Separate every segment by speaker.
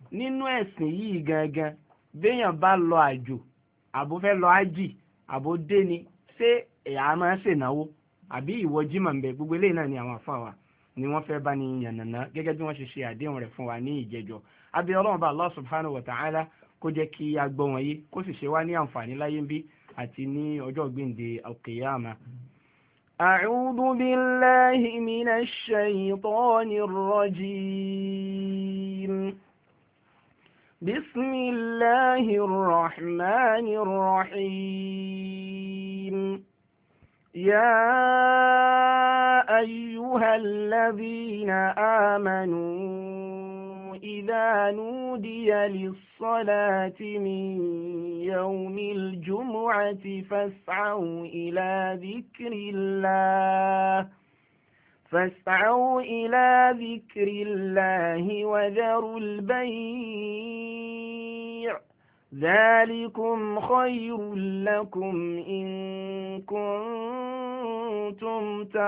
Speaker 1: nínú ẹ̀sìn yìí gangan béèyàn bá lọ àjò àbó fẹ́ lọ ájì àbó dé ni ṣé èyà máa ṣènáwó àbí ìwọ jímọ̀ ń bẹ gbogbo eléyìí náà ni àwọn àfáà wa ni wọ́n fẹ́ bá ní yànnàná gẹ́gẹ́ bí wọ́n ṣe ṣe àdéhùn rẹ̀ fún wa ní ìjẹjọ́ àbí Ọlọ́run bá Allah subhanahu wa ta'ala kó jẹ́ kí a gbọ́ wọn yé kó sì ṣe wá ní àǹfààní láyé ń bí àti ní ọjọ́ gbìndé al-qiyama. أعوذ بالله من الشيطان الرجيم بسم الله الرحمن الرحيم يا أيها الذين آمنوا إذا نودي للصلاة من يوم الجمعة فاسعوا إلى ذكر الله وذروا البيع ذلكم خير لكم إن كنتم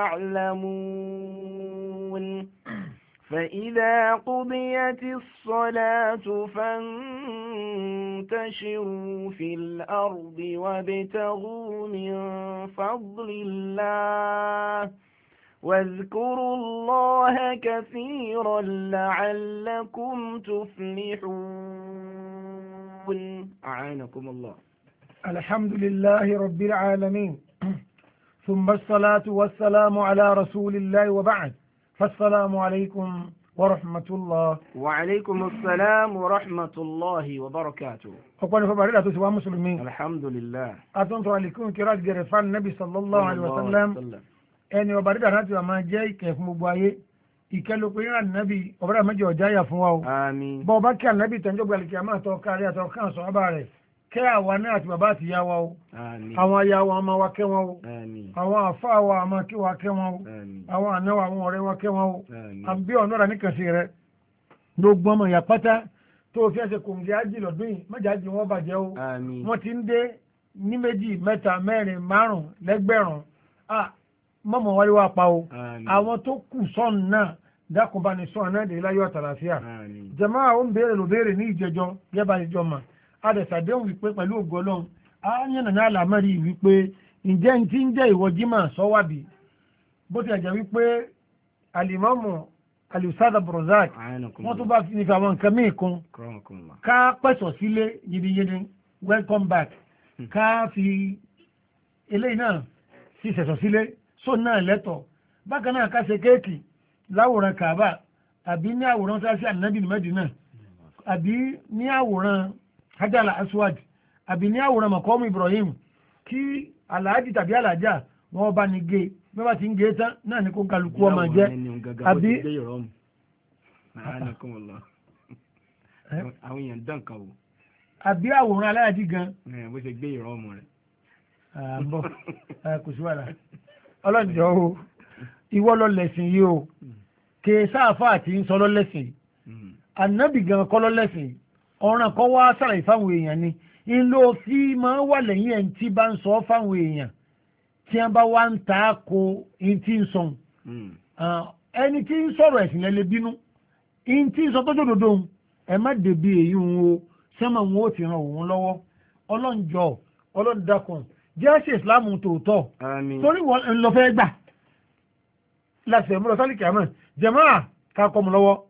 Speaker 1: تعلمون فإذا قضيت الصلاة فانتشروا في الأرض وابتغوا من فضل الله واذكروا الله كثيرا لعلكم تفلحون أعانكم الله.
Speaker 2: الحمد لله رب العالمين ثم الصلاة والسلام على رسول الله وبعد فالسلام عليكم ورحمة الله.
Speaker 1: وعليكم السلام ورحمة الله وبركاته.
Speaker 2: أقول فبارك سوى مسلمين.
Speaker 1: الحمد لله.
Speaker 2: أتنطر عليكم كراج جرفان النبي صلى الله عليه وسلم. ẹni ọba dídà láti wà máa jẹ́ ìkẹ́ fún gbogbo ayé ìkẹlòpin ìrìn ànábì ọ̀bọ̀dà méjì ọ̀já yà fún wa o.
Speaker 1: àmín. bọ́
Speaker 2: ọba kí ànábì tẹ̀jọ́ gbalẹ̀ kí a máa tọ́ kárí àtọ́ káà sọ ọba rẹ̀ kẹ́ àwa náà àti bàbá àti ìyá wa o. àmín. àwọn aya wa máa wa kẹ́ wọn o. àmín. àwọn àfa wa máa kí wa kẹ́ wọn o. àmín. àwọn àna wa àwọn ọ̀rẹ́ wa kẹ́ wọn o. àmín. àbí ọ̀nà ọ̀rà níkànsí rẹ̀ gbogbo ọmọ ìyá pátá tó fi ẹsẹ̀ kòǹgì ájì lọ́dún yìí mọ́jà ájì wọn bàjẹ́ o. àmín. wọ́n ti ń dé ní méjì mẹ́ta mẹ́rin márùn lẹ́gbẹ̀rún mọ́mọ́ wáyé wá pa o àwọn tó kù sọ́ọ̀nù náà dákùnbá ní sọ́ọ̀nù náà dé láyọ̀ àtàlàfíà jẹ̀mọ́ àwọn ń béèrè ló béèrè ní ìjẹjọ́ gẹ́bà ìjọ mà adẹ̀sàdéhùn wípé pẹ̀lú ògo Ọlọ́run áyànnà náà làmẹ́rì wípé ǹjẹ́ ń tí ń jẹ́ ìwọ jímà sọ́wábì bó ti ẹ̀jẹ̀ wípé alimọ́mù aliusada brozak wọ́n tó bá fi ní àwọn nǹkan míì kún ká pẹ̀sọ̀ sílé yìnyínyìn welcome back ká fi eléyìí náà sí sẹ̀sọ̀ sílé so náà lẹ́tọ̀ bákan náà ká ṣe kéèkì láwòrán Kaaba àbí ní àwòrán sáṣí ànábì ní Mẹ́dínà àbí ní àwòrán hajjala aswad àbí ní àwòrán makomu Ibrahim kí aláàjì tàbí aláàjà wọn bá ní gé bí wọ́n ti ń gé tán náà ní kó kálukú ọmọ jẹ́ àbí
Speaker 1: àwọn èèyàn dán kan wò
Speaker 2: àbí àwòrán aláàjì gan
Speaker 1: bó ṣe gbé ìrọ́mù rẹ̀
Speaker 2: àbọ̀ kò sí wàhálà ọlọ́njọ́ o ìwọ lọ lẹ̀sìn yìí o kè sáàfà àti ń sọ lọ lẹ́sìn ànábì gan kọ́ lọ lẹ́sìn ọ̀ràn kọ́ wá sàlàyé fáwọn èèyàn ni ń lọ fi máa wà lẹ́yìn ẹ̀ tí bá ń sọ fáwọn èèyàn tí wọ́n bá wá ń ta ko ń tí ń sọ ẹni tí ń sọ̀rọ̀ ẹ̀sìn lẹ́lẹ́ bínú ń tí ń sọ tó jòdòdó ẹ má dèbí èyí ń o sẹ́mọ̀ wọn ó ti ràn òun lọ́wọ́ ọlọ́njọ́ ọlọ́dàkùn jẹ́ ṣe ìsìláàmù tòótọ́ torí wọn ń lọ fẹ́ gbà láti ẹ̀mú lọ sálìkì àmọ́ jẹ̀máà ká kọ́ mu lọ́wọ́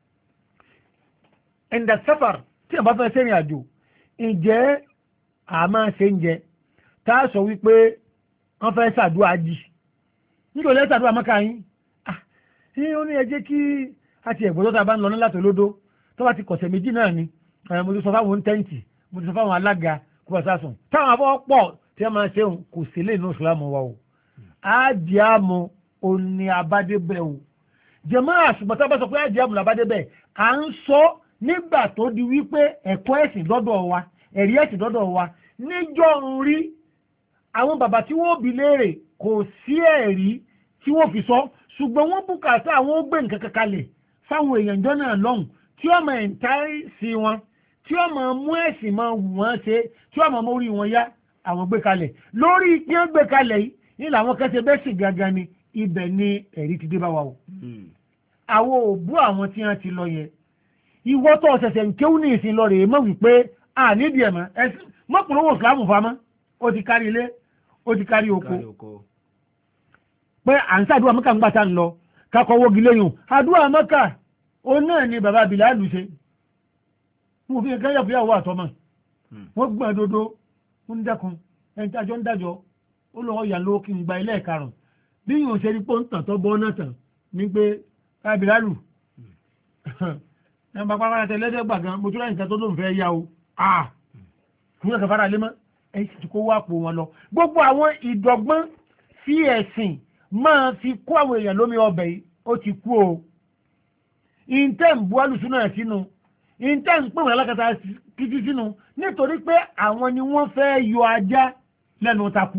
Speaker 2: ẹ̀ǹdà sáfàr tí a bá fẹ́ sẹ́rìn àjò ǹjẹ́ àmọ́ ṣe ń jẹ tá a sọ wípé wọ́n fẹ́ ṣàdúrà jì nítorí ẹ̀ ṣàdúrà mọ́ka yín ṣé ó ní ẹ jẹ́ kí àti ẹ̀gbọ́n tó ta bá ń lọ ní láti olódó tó bá ti kọ̀sẹ̀ méjì náà ni mo ti sọ fáwọn tẹ́ǹtì mo ti sọ fáwọn alága kó bá sásùn táwọn afọ́ pọ̀ tí a máa ṣe kò sí lè ní ìsìlámù wa o ájìámù òní abádébẹ̀ o jẹ̀mọ́ àṣùgbọ́n tá a bá sọ pé ájìámù làbádébẹ̀ à ń sọ nígbà tó di wípé ẹ̀kọ́ ẹ̀sìn dọ́dọ̀ wa ẹ̀rí ẹ̀sìn dọ́dọ̀ wa níjọ́ ń rí àwọn bàbá tí wọ́n bi léèrè kò sí ẹ̀rí tí wọ́n fi sọ ṣùgbọ́n wọ́n bùkátà àwọn ó gbé nǹkan kankalẹ̀ fáwọn èèyàn jọ náà lọ́hùn tí wọ́n máa ń tárí sí wọn tí wọ́n máa mú ẹ̀sìn máa wù wọ́n ṣe tí wọ́n máa mórí wọn yá àwọn gbé kalẹ̀ lórí kí wọ́n gbé kalẹ̀ yìí ní làwọn kẹsẹ̀ bẹ́ẹ̀ sì gangan ni ibẹ̀ ni ẹ̀rí ti dé bá wa o. àwọn òbú àwọn tí wọ́n ti lọ yẹ ìwọ tó ṣẹ̀ṣẹ̀ ń kéwú ní ìsìn lọ rèé mọ̀ wípé a nídìí ẹ̀mọ́ ẹ̀sìn mọ́kùnrin ìsìlámù famọ́ ó ti kárí ilé ó ti kárí oko pé à ń sàdúrà mọ́kà ń gbà tá ń lọ kakọ̀ wọ́gi léyìn àdúrà mọ́kà ó náà ni bàbá Bìlálù ṣe mo fi kẹ́yà fún ìyàwó àtọ́mọ̀ wọ́n gbọ́n dodo ń dẹ́kun ẹni tí àjọ ń dájọ́ ó lọ́wọ́ yà lówó kí n gba ilé ẹ̀karùn bí yìí ò ṣe rí pé ń tàn tó bọ́ náà tàn ní pé bàbá Bìlálù ẹ̀ ń bá pápá tẹ lẹ́dẹ̀ gbàgán mo tún láyìn kan tó lóun fẹ́ yá o fún ẹ̀ka fara lé mọ́ ẹ̀ sì kó wá pò wọn lọ gbogbo àwọn ìdọ̀gbọ́n fi ẹ̀sìn máa fi kó àwọn èèyàn lómi ọbẹ̀ yìí ó ti kú o ìntẹ́ ń bu alùsùn náà sínú ìntẹ́ ń pè wọ́n alákatá títí sínú nítorí pé àwọn ni wọ́n fẹ́ yọ ajá lẹ́nu takú.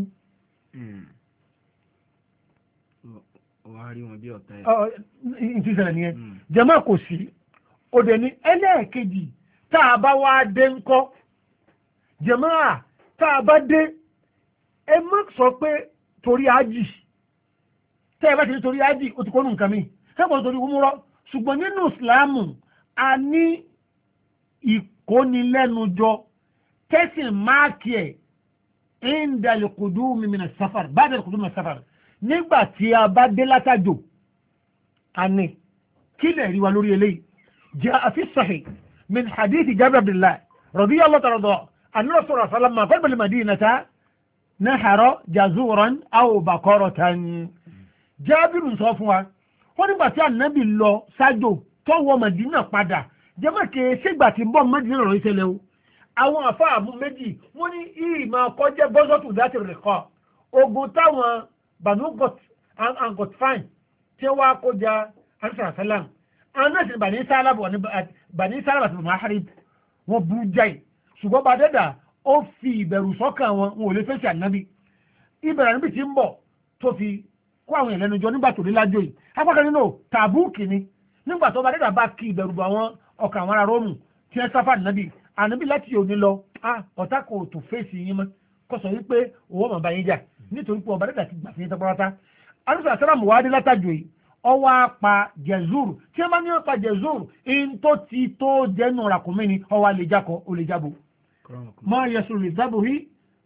Speaker 1: wàá rí wọn bí ọ̀tá ẹ̀.
Speaker 2: ìtì ìṣẹ̀lẹ̀ nìyẹn jẹ́mọ́ kò sí òde ní ẹlẹ́ẹ̀kejì tá a bá wá dé ńkọ́ jẹ́mọ́ tá a bá dé ẹ má sọ pé torí ájì tẹ́ ẹ bá ti ní torí ájì ó ti kọ́ nù nǹkan mi ẹ kọ́ torí wúmúrọ́ ṣùgbọ́n nínú ìsìláàmù a ní ìkónilẹ́nujọ tẹ́sìn máàkì ẹ̀ indal qudumi min as-safar ba'da al-qudumi min as-safar nígbà tí a bá dé látàjò a ní kí lè rí wa lórí eléyìí jaa fi sahih min hadithi Jabir Abdullah radiyallahu ta'ala anna Rasulullah sallallahu alaihi wasallam qala madinata nahara jazuran aw baqaratan Jábìrù sọ fún wa wọ́n nígbà tí ànábì lọ sájò tó wọ Mẹdínà padà jẹ́mọ̀ kì í ṣègbà tí ń bọ̀ Mẹdínà lọ́rọ̀ ìṣẹ̀lẹ̀ o àwọn àfáàmú méjì wọ́n ní ìmọ̀ kọjá bọ́sọ̀tù láti rẹ̀ kọ́ ogun táwọn Banu Ghatfan tí wọ́n á kọjá ansa salam àwọn náà sì Bani Salaba àti Maharib wọ́n burú jáì ṣùgbọ́n bá dẹ́dà ó fi ìbẹ̀rù sọ́kàn wọn ò lè fèsì ànábì ìbẹ̀rù níbi tí ń bọ̀ tó fi kó àwọn ìlẹ́nu jọ nígbà tó rí lájò yìí apákan nínú Tàbúùkì ni nígbà tó bá dẹ́dà bá kí ìbẹ̀rù bọ̀ àwọn ọkà àwọn ará Róòmù tí wọ́n sáfà nàbì ànábì láti òní lọ ọ̀tá kò tó fèsì yín mọ́ kó sọ wípé owó ọmọ bá yín jà nítorí pé ọba dẹ́dà ti gbà fún yín tọ́pọ́rọ́tá alùpùpù àsálàmù wá dé látàjò yìí ọwọ́ apá Jẹ̀zúr tí wọ́n bá ní ọ̀pá Jẹ̀zúr in tó ti tó jẹ́nu ràkúnmí ni ọwọ́ àlejákọ̀ olèjábò mọ́ yẹsùn rẹ̀ zábòhí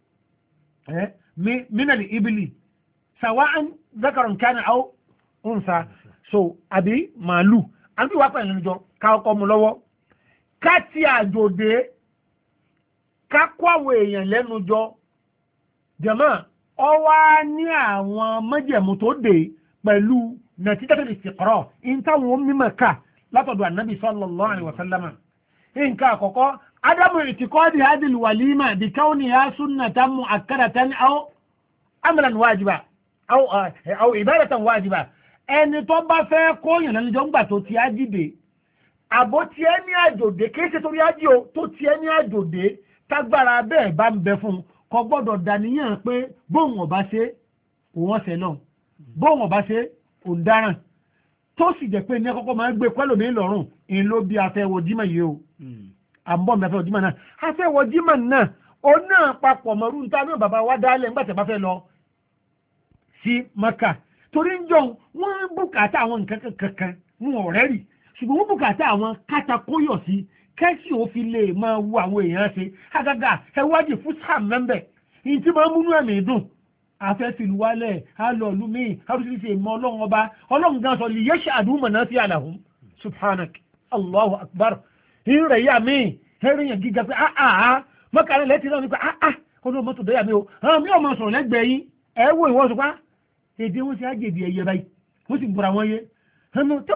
Speaker 2: mínàlì ibìlì sàwáàn zakarun kana aw unsa so àbí màálù àbí wàá pẹ̀lú ẹnìjọ ká ọkọ mu lọ́wọ́ ká ti àjòdè ká kó àwọn èèyàn lẹ́nu jọ jẹ̀mọ́ ọwá ní àwọn májẹ̀mú tó dé pẹ̀lú nàtítàtà istiqra ìntàwọn mímọ̀ ká látọ̀dọ̀ ànábì sallallahu alaihi wasallam nǹkan àkọ́kọ́ adamu ìtìkọ́dì hadil walima bí kauniha sunnatan mu'akkadatan aw amran wajiba aw ibadatan wajiba ẹni tó bá fẹ́ kóyàn lẹ́nu jọ ń gbà tó ti ájídé àbó tí ẹ ní àjòdè kìí ṣe torí ájí o tó ti ẹ ní àjòdè tágbára bẹ́ẹ̀ bá ń bẹ fún kò gbọ́dọ̀ dàníyàn pé bóun ọba ṣe òun ọ̀sẹ̀ náà bóun ọba ṣe òun dáràn tó sì jẹ́ pé ní àkọ́kọ́ máa ń gbé pẹ́lú mi lọ́rùn in ló bí afẹ́wọ̀ jímọ̀ yìí o àbọ̀ mi afẹ́wọ̀ jímọ̀ náà afẹ́wọ̀ jímọ̀ náà ó náà papọ̀ mọ́rú níta náà bàbá wa dálẹ̀ nígbà tí a bá fẹ́ lọ sí Maka torí ń jọ wọ́n bùkátà àwọn nǹkan kankan wọn ọ̀rẹ́ rì ṣùgbọ́n wọ́n bùkátà àwọn kátàkóyọ̀ sí kẹ́sì ò fi lè máa wo àwọn èèyàn ṣe àgàgà ẹwádìí fún sáà mẹ́mbẹ̀ ìyí tí máa ń múnú ẹ̀mí dùn afẹ́fìlúwálẹ̀ alọ́ọ̀lùmí arúgbìsì ìmọ̀ ọlọ́run ọba ọlọ́run gan sọ lè yẹ́ ṣàdúmọ̀ náà sí àlàhùn subhanak allahu akbar ìrẹ̀ yà mí ẹ̀rìyàn gíga pé mọ́kànlẹ̀ lẹ́tì náà ní pé ọlọ́run mọ́tò dẹ́yà mí o mi ò mọ̀ sọ̀rọ̀ lẹ́gbẹ̀ẹ́ yín ẹ wo ìwọ́n sọpá èdè wọn sì á jèdè ẹ̀yẹ báyìí wọ́n sì gbọ́ra wọn yé ẹnu tó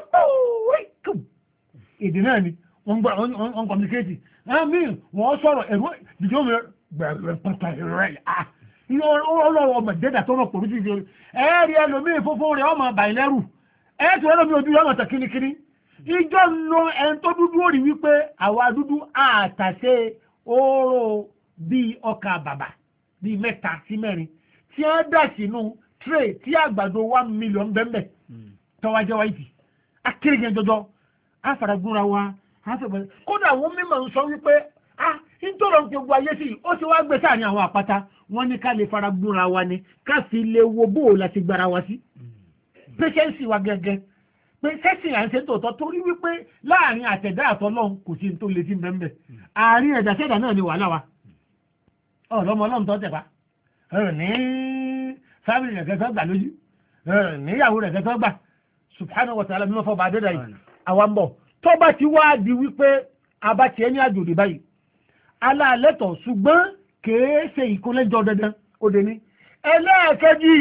Speaker 2: èdè náà ni wọ́n communicate mi wọ́n sọ̀rọ̀ ẹ̀rọ ìdíjọ́ mi ọlọ́wọ́ ọmọ ìdẹ́dà tó rọ̀ pòrú sí ṣe ẹ̀ẹ́rì ẹlòmí fúnfún rẹ̀ ọmọ bàìlẹ́rù ẹ̀ẹ́tù ẹlòmí ojú ọmọ tẹ̀ kíníkíní ìjọ nù ẹn tó dúdú ó rí wípé àwa dúdú àtàṣe oró bíi ọkà bàbà bíi 3 sí 4 tí wọ́n dà sínú tray tí àgbàdo 1 million bẹ́ẹ̀ tọ́wájẹ́ wáìtì akérèjẹ jọjọ àfàràgúnra wa àfẹ̀bẹ̀ kódà wọ́n mímọ̀ ń sọ wípé nítorí ohun tí gbogbo ayé sí ó ti wá gbé sáàrin àwọn àpáta wọ́n ní ká lè fara gbúra wa ni ká fi lè wo bóò láti gbára wa sí patience wa gẹ́gẹ́ pé sẹ́sìn à ń ṣe tòótọ́ torí wípé láàrin àtẹ̀dá àtọ́lọ́hún kò sí tó lè ti bẹ́ẹ̀ àárín ẹ̀dá sẹ́dá náà ni wàhálà wa ọ̀lọ́mọ ọlọ́run tó tẹ̀pa ní fámìlì rẹ̀ kẹfẹ́ gbà lójú níyàwó rẹ̀ kẹfẹ́ gbà subhanahu wa ta'ala mímọ́ fọba adéda yìí àwa ń bọ̀ tó bá ti wá di wípé abátiẹ́ ní àjòdè báyìí alálẹ́tọ̀ ṣùgbọ́n kèé ṣe ìkólẹ́jọ dandan òde ní ẹlẹ́ẹ̀kejì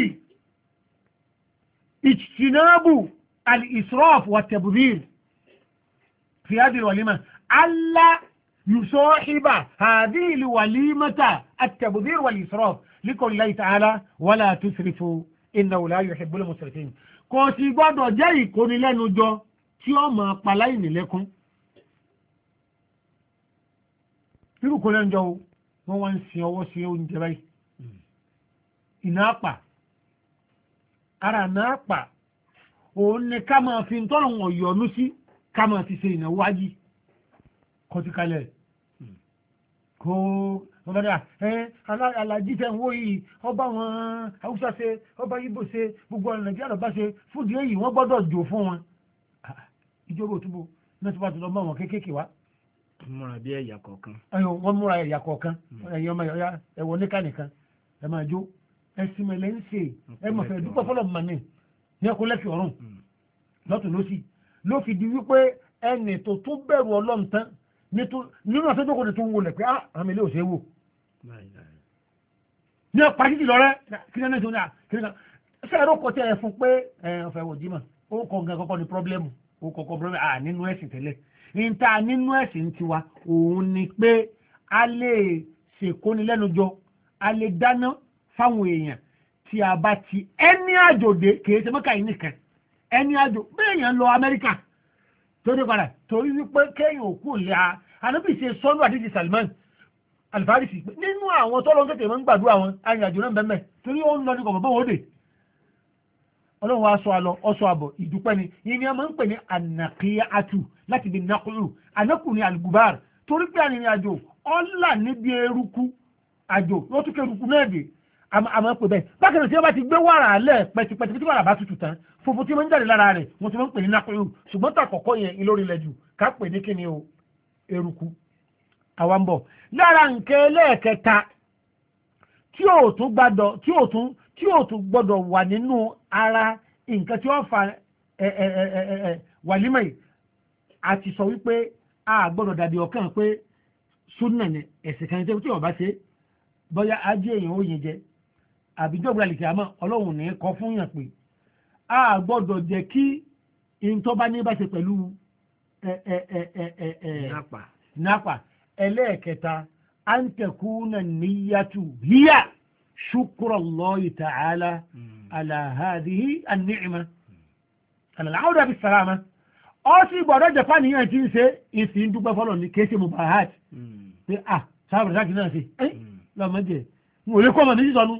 Speaker 2: ìtìnábù al-israf wa tabdhir fi hadhihi al-walima alla yusahiba hadhihi al-walimata at-tabdhir wal-israf liqawli Allahi ta'ala wala tusrifu innahu la yuhibbul musrifin kò sì gbọ́dọ̀ jẹ́ ìkónilẹ́nujọ tí ó máa paláì nílẹ́kún irú kónilẹ́nujọ wọ́n wá ń sin ọwọ́ sí oúnjẹ báyìí iná àpà ara náà àpà òun ni ká máa fi tọ́lọ̀ wọ̀n yọ̀nú sí ká máa fi ṣe ìnáwó wájí kọtíkalẹ̀ kó ọ̀bẹ̀dà alájí tẹ̀ ń wó yìí ọba wọn haúsá ṣe ọba Ìgbò ṣe gbogbo ọ̀nà Nàìjíríà lọ́ba ṣe fúdìí èyí wọ́n gbọ́dọ̀ jò fún wọn ìjọba òtúbò náà ti bá ti lọ bá wọn kéékèèké wá.
Speaker 1: múra bí ẹ̀yà kọ̀ọ̀kan.
Speaker 2: wọ́n múra ẹ̀yà kọ̀ọ̀kan ẹ̀yìn ọmọ ẹ̀wọ̀n níkà nìkan ẹ̀ máa jó ẹ̀sìn mẹ́lẹ̀ ń ṣe ẹ̀ mọ̀ fẹ́ dúpọ̀ fọlọ́ mọ̀ ní ẹkùn lẹ́kì ọ̀run lọ́tún lọ́sì ló fi di wípé ẹnì tó tún bẹ̀rù Ọlọ́run tán nínú àtọ́jọ́kọ̀ tó ń wọlé pé àmì ilé òṣèwò ní ọ̀pá títì lọ́rẹ́ kí ní ẹ̀sìn náà ṣe ẹ̀rọ kọ tẹ́ ẹ fún pé ọ̀fẹ́ wò jímọ̀ ó kọ nǹkan kọ́kọ́ ní pọ́blẹ́mù ó kọ́kọ́ pọ́blẹ́mù nínú ẹ̀sìn tẹ́lẹ̀ níta nínú ẹ̀sìn tiwa òun ni pé a lè ṣèkónilẹ́nujọ a lè dáná fáwọn èèyàn tí a bá ti ẹni àjòdè kìí ṣe mọ́kà yìí nìkan ẹni àjò bẹ́ẹ̀ yẹn lọ Amẹ́ríkà tó dé padà torí wípé kéèyàn òkú lè a ànábì ṣe sọ́nù àdíjì Salman Al-Farisi nínú àwọn tọ́lọ́ tètè máa ń gbàdúrà wọn arìnrìnàjò náà bẹ́ẹ̀ torí ó ń lọ ní kọ̀ọ̀bọ̀ bọ́wọ́ dè ọlọ́run wa sọ àlọ ọsọ àbọ̀ ìdúpẹ́ ni ìní a máa ń pè ní ànàkíyàtù láti di nàkúrú ànákù ní àlùgùbár torí pé arìnrìnàjò ọ̀là níbi eruku àjò ló tún kẹrùkù náà dé àmọ́ pè bẹ́ẹ̀ bákan tí wọ́n bá ti gbé wàrà alẹ́ pẹ̀tipẹ̀ti tí wàrà bá tutù tán funfun tí wọ́n ń jáde lára rẹ̀ wọ́n ti máa ń pè ní nàkúrú ṣùgbọ́n tà kọ̀kọ́ yẹn ìlórí ilẹ̀ jù ká pè ní kíni o eruku àwa ń bọ̀ lára nǹkan ẹlẹ́ẹ̀kẹta tí ò tún gbọ́dọ̀ wà nínú ara nǹkan tí wọ́n fa wàlímọ̀ yìí àti sọ wípé a gbọ́dọ̀ dàbí ọ̀kan pé súnà ní ẹ̀sìn kan tí wọ́n bá ṣe bóyá ajé èèyàn ó yẹn jẹ àbíjọba àlìkè àmọ́ ọlọ́run ní kọ́ fún yàn pé a gbọ́dọ̀ jẹ́ kí ìntọ́ bá ní bá ṣe pẹ̀lú nápà ẹlẹ́ẹ̀kẹta àǹtẹ̀kùnà níyàtù híyà شكر الله تعالى على هذه النعمة على العودة بالسلامة أصي بورا جفاني ينتين سي إنسين دوبا فلون ni kéèsì mubahat pé sáàbùrù sáàkì náà sí lọ́mọ jẹ́ mo lè kọ́ ọmọ méjì sọnù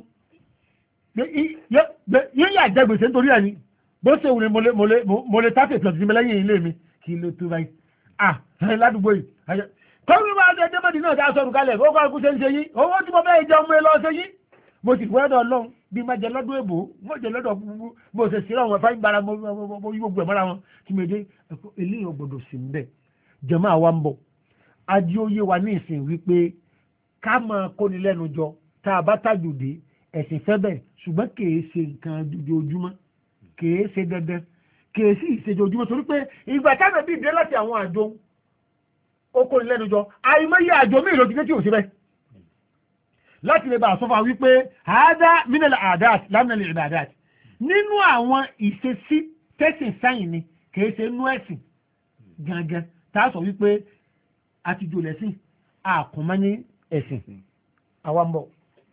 Speaker 2: yóò yà jẹ gbèsè nítorí ẹni bó ṣe wùlé mo lè tàfẹ́ pẹ̀lú sí lẹ́yìn ilé mi kí ló tó báyìí ládùúgbò yìí kọ́mí máa jẹ́ dẹ́mọ̀dì náà dá sọ̀rọ̀ kalẹ̀ ó kọ́ ẹkú ṣe ń ṣe yí owó tí mo bẹ́ẹ̀ jẹun mú ẹ lọ ṣe yí mo ti wẹ́dọ̀ ọlọ́run bí má jẹ lọ́dún èbò mo jẹ lọ́dọ̀ bó ṣe sí ọ̀wọ́n fáyín gbára mo yí gbogbo ẹ̀ mọ́ra wọn tí mo dé eléyìí ọgbọ́dọ̀ sí ń bẹ̀ jẹ̀mọ́ àwa ń bọ̀ adé oyé wa ní ìsìn wípé ká máa kóni lẹ́nu jọ tá a bá tàjòdè ẹ̀sìn fẹ́ bẹ̀ ṣùgbọ́n kèé ṣe nǹkan ojoojúmọ́ kèé ṣe dandan kèé sì ṣe ojoojúmọ́ torí pé ìgbà táwọn bí dé láti àwọn àjò ó kóni lẹ́nu jọ àìmọye àjò míì ló ti dé tí ò sí bẹ́ẹ̀ láti lè bá àsọ́fà wípé àádá mínàlá àdáàtì lámìnàlá ìbàdáàtì nínú àwọn ìṣesí tẹ́sìn sáyìn ni kìí ṣe nú ẹ̀sìn gangan tá a sọ wípé a ti jò lẹ́sìn àkùnmọ́ ní ẹ̀sìn àwa ń bọ̀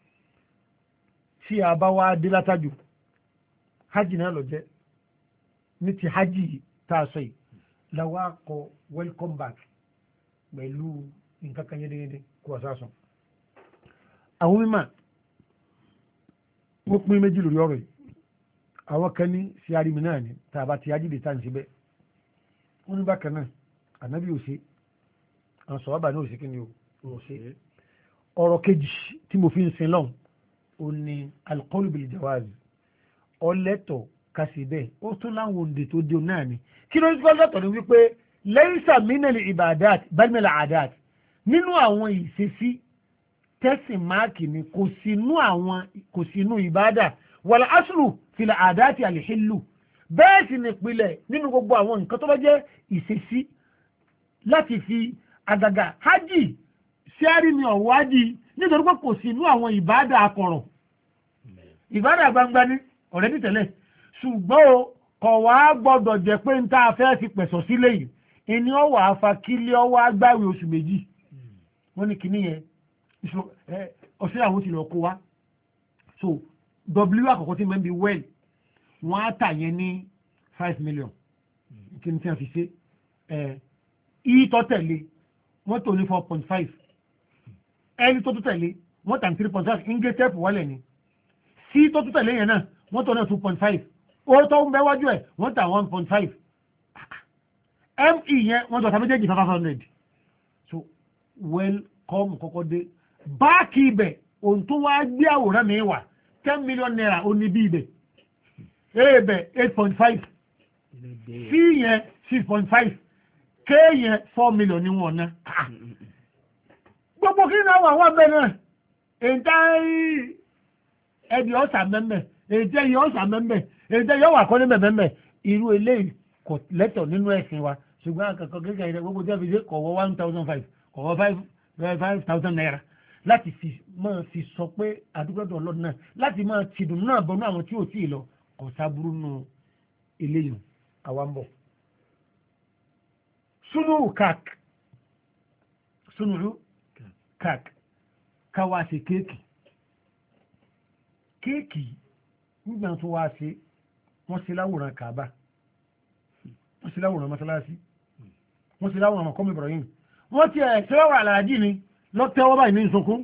Speaker 2: tí a bá wá dé látàjù hajj náà lọ jẹ́ ní ti hajj tá a sọ yìí làwọn akọ welcome back pẹ̀lú nǹkan kan yẹ́dẹ́yẹ́dẹ́ kó wá sásán àwọn mímọ̀ wọ́n pín méjì lórí ọ̀rọ̀ yìí àwọn kan ní sí arìmì náà ni tàbá ti ajídé tá à ń ṣe bẹ́ẹ̀ wọ́n ní bákan náà ànábì ò ṣe àwọn sọ̀rọ̀bà náà ò ṣe kí ni ò ṣe ọ̀rọ̀ kejì tí mo fi ń sin lọ́hùn ó ní alqawlu bil jawaz ọlẹ́tọ̀ ká sì bẹ́ẹ̀ ó tún láwọn òǹdè tó dé náà ni kí ló ń kọ́ lọ́tọ̀ ni wípé laysa minal ibadat bal minal adat nínú àwọn ìṣesí tẹ́sìn máàkì ni kò sínú ìbádà wal aslu fil adati al-hillu bẹ́ẹ̀ sì ni ìpìlẹ̀ nínú gbogbo àwọn nǹkan tó bá jẹ́ ìṣesí láti fi àgàgà hajj ṣẹ́rí ni ọ̀wọ́ hajj nítorí pé kò sínú àwọn ìbádà akọ̀rọ̀ ìbádà gbangba ní ọ̀rẹ́ ní tẹ́lẹ̀ ṣùgbọ́n o kọ̀ wá gbọ́dọ̀ jẹ́ pé ń tá a fẹ́ fi pẹ̀sọ̀ sílé yìí ìní ọwọ́ afakílé ọwọ́ agbáwé oṣù méjì wọ́n ní kíní yẹn ọ̀sẹ̀ àwọn ti lọ kó wa so w àkọ́kọ́ tí mẹ́bí well wọ́n á tà yẹn ní 5 million kí ni tí wọ́n fi ṣe tó tẹ̀lé wọ́n tó ní 4.5 ẹni tó tẹ̀lé wọ́n tà ní 3.5 ń gé tẹ́pù wálẹ̀ ni sí tó tẹ̀lé yẹn náà wọ́n tó ní 2.5 owó tó ń bẹ wájú ẹ̀ wọ́n tà 1.5 me yẹn wọ́n tó tà méjèèjì 500 so welcome kọ́kọ́ dé báàkì ibẹ̀ òun tó wá gbé àwòrán mi wà 10 million naira ó ní bí ibẹ̀ ebẹ̀ 8.5 c yẹn 6.5 k yẹn 4 million ní wọn náà gbogbo kí náà wà wọ́n bẹ́ẹ̀ náà èyíta ẹ̀dì ọ̀sà mẹ́mẹ́ èyíta ẹ̀yẹ ọ̀sà mẹ́mẹ́ èyíta ẹ̀yẹ wà kọ́ ní mẹ́mẹ́ irú eléyìí kò lẹ́tọ̀ nínú ẹ̀sìn wa ṣùgbọ́n akẹ́kọ̀ọ́ kékeré rẹ̀ gbogbo jẹ́ fi ṣe kọ̀wọ́ 1,500 kọ̀wọ́ 5,000 naira láti máa fi sọ pé àdúgbò ọlọ́dún náà láti máa tìdùn náà bọ́nú àwọn tí ò tí ì lọ kò sábúrú nù eléyìí àwa ń bọ̀. sunu kak káwa ṣe kéèkì nígbà tó wá ṣe wọ́n ṣe láwòrán Kaaba wọ́n ṣe láwòrán mọ́sálásí wọ́n ṣe láwòrán mọ́kọ́mù Ibrahim wọ́n ti ẹ̀ ṣe láwòrán àlàájì ni lọ́tẹ́wọ́ báyìí ní ìsunkún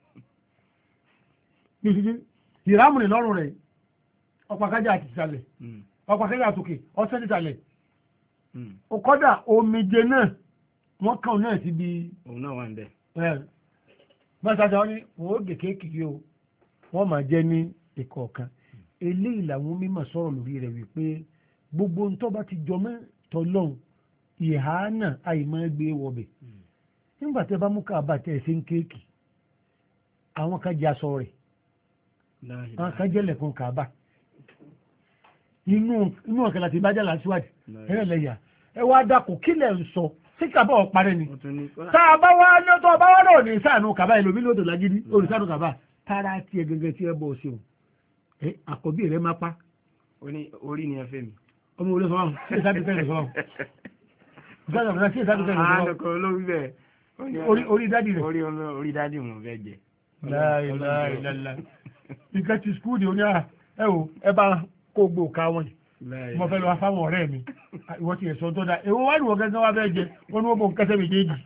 Speaker 2: ìrámù ní lọ́rùn rẹ̀ ọ̀pàkájà àti ìsàlẹ̀ ọ̀pàkájà àtòkè ọ̀sẹ̀ ìsàlẹ̀ ọkọ́dà omijé náà wọ́n kàn náà sí bí
Speaker 1: òun náà wà ń bẹ̀
Speaker 2: mọ́sájà wọ́n ní wọ́n ó gè kéèkì o wọ́n máa jẹ́ ní ìkọ̀ọ̀kan eléyìí làwọn mímọ̀ sọ̀rọ̀ lórí rẹ̀ wípé gbogbo ntọ́ bá ti jọmọ́ tọ́lọ́hún ìhà náà àìmọ́ gbé wọbẹ̀ nígbà tẹ́ bá mú Káàbà tẹ́ ẹ ṣe ń kéèkì àwọn kan jẹ́ aṣọ rẹ̀ àwọn kan jẹ́ lẹ̀kùn Káàbà inú ọ̀kẹ́ láti bá jàlá síwájú ẹ̀rẹ́ lẹ́yà ẹ wá dákò kílẹ̀ ń sọ sí Káàbà ọ̀parẹ́ ni tá a bá wá lọ́tọ̀ ọba wá náà ní sáànù Káàbà ẹlòmí lódò lágídí olùsánù Káàbà tára tiẹ̀ gẹ́gẹ́ tí ẹ bọ̀ ṣe o àkọ́bí rẹ̀ má pa
Speaker 1: orí ni ẹ fẹ́ mi
Speaker 2: ọmọ olè sọ́wọ́n sí ìsábìkẹ́ rẹ̀ sọ́wọ́n orí dádì rẹ̀
Speaker 1: orí dádì mo fẹ́ jẹ.
Speaker 2: láìláìláìlá ìkẹ́ ti skúù di oníyà ẹ bá kó gbò ká wọn mo fẹ́ lọ fáwọn ọ̀rẹ́ mi ìwọ́n ti ẹ̀sọ́ tó dá èwo wá ní wọ́n gẹ́gẹ́ wá bẹ́ẹ̀ jẹ wọ́n ní wọ́n bọ̀ kẹsẹ̀ méjèèjì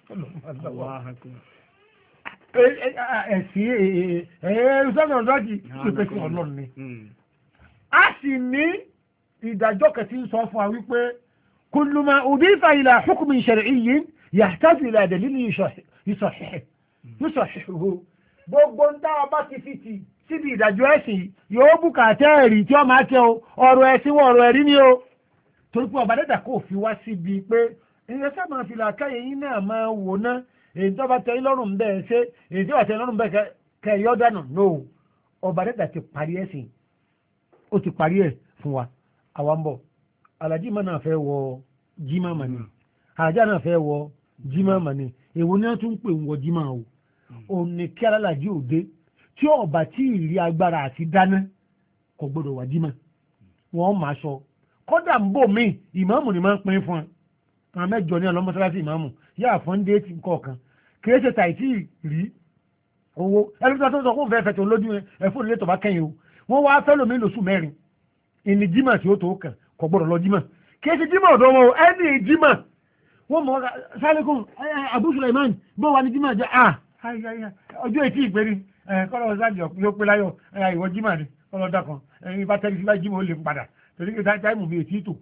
Speaker 2: ẹ̀sìn ẹ̀ẹ́sọ́nà ọ̀dọ́jì ìpèsè ọlọ́run ni a sì ní ìdájọ́ kẹtí ń sọ fún wa wípé kullu ma udifa ila hukmin shar'iyyin yahtaju ila dalilin yusahihuhu gbogbo ń dá ọba ti fi ti síbi ìdájọ́ ẹ̀sìn yóò bùkátà ẹ̀rí tí ó máa tẹ ọ̀rọ̀ ẹ̀sìn wọ ọ̀rọ̀ ẹ̀rí ni o torí pé ọba dẹ́dà kò fi wá síbi pé ìyẹn sábà fi làákàyè yín náà máa wò ná èyí tó bá tẹ lọ́rùn bẹ́ẹ̀ ṣe èyí tó bá tẹ lọ́rùn bẹ́ẹ̀ kẹ yọ́ dànù no ọba dẹ́dà ti parí ẹ̀sìn ó ti parí ẹ̀ fún wa àwa ń bọ̀ alájí máa náà fẹ́ wọ jimá mani àjà náà fẹ́ wọ jimá mani èwo ni wọ́n tún pè ń wọ jimá o òun ni kí alálàájí òde tí ọba tí ìrí agbára àti dáná kò gbọdọ̀ wà jimá wọ́n máa sọ kọ́dà ń bò mí ìmáàmù ni máa ń pín fún àwọn mẹ́jọ ní ọlọ́mọsáláṣí ìmáàmù yá fún déètì kọ̀ọ̀kan kìí ṣe tàìtì rí owó ẹlẹ́gbẹ́ tó sọ fún fẹ́ẹ́ fẹ́ẹ́ tó lójú ẹ̀fọ́ ìdílé tó bá kẹ́yìn o wọ́n wá fẹ́ lómi lóṣù mẹ́rin ìní jimá tí ó tó kàn kò gbọdọ̀ lọ jimá kìí ṣe jimá ọ̀dọ́ wọn o ẹni jimá wọ́n mọ̀ sálẹ́kùn Abu Sulaiman bó wà ní jimá jẹ́ ọjọ́ ètí ìpẹ́rí kọ́lọ́ sáàjì yóò pé láyọ̀ ìwọ jimá ni kọ́lọ́ dákan ẹni bá tẹ́lẹ̀ síbá jimá ó lè padà torí pé táìmù mi ètí tò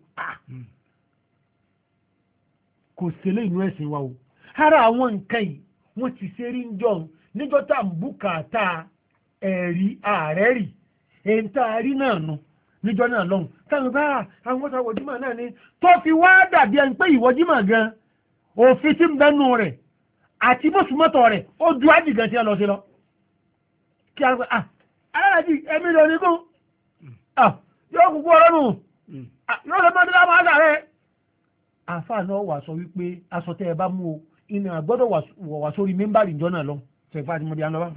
Speaker 2: kò sílé inú ẹ̀sìn wa o ara àwọn nǹkan yìí wọ́n ti ṣe rí ń jọ níjọ́ tá à ń bùkátà ẹ̀rí ààrẹ rì èyí tá a rí náà nu níjọ́ náà lọ́hùn táwọn bá àwọn mọ́ta wọ̀jímọ̀ náà ni tó fi wá dàbí ẹni pé ìwọ̀jímọ̀ gan òfin tí ń bẹnu rẹ̀ àti mọ́sùmọ́tọ̀ rẹ̀ ó ju ájì gan tí a lọ sí lọ kí a gbé aláàjì ẹ̀mí lọ ní kún yóò kúkú ọlọ́run yóò lè mọ́tò láwọn àgbà rẹ̀ àfáà náà wà sọ wípé aṣọ tẹ́ ẹ bá mú o iná àgbọ́dọ̀ wà sórí mẹ́mbàrì ìjọ náà lọ sẹ̀fà àti mọ́bí àlọ́wà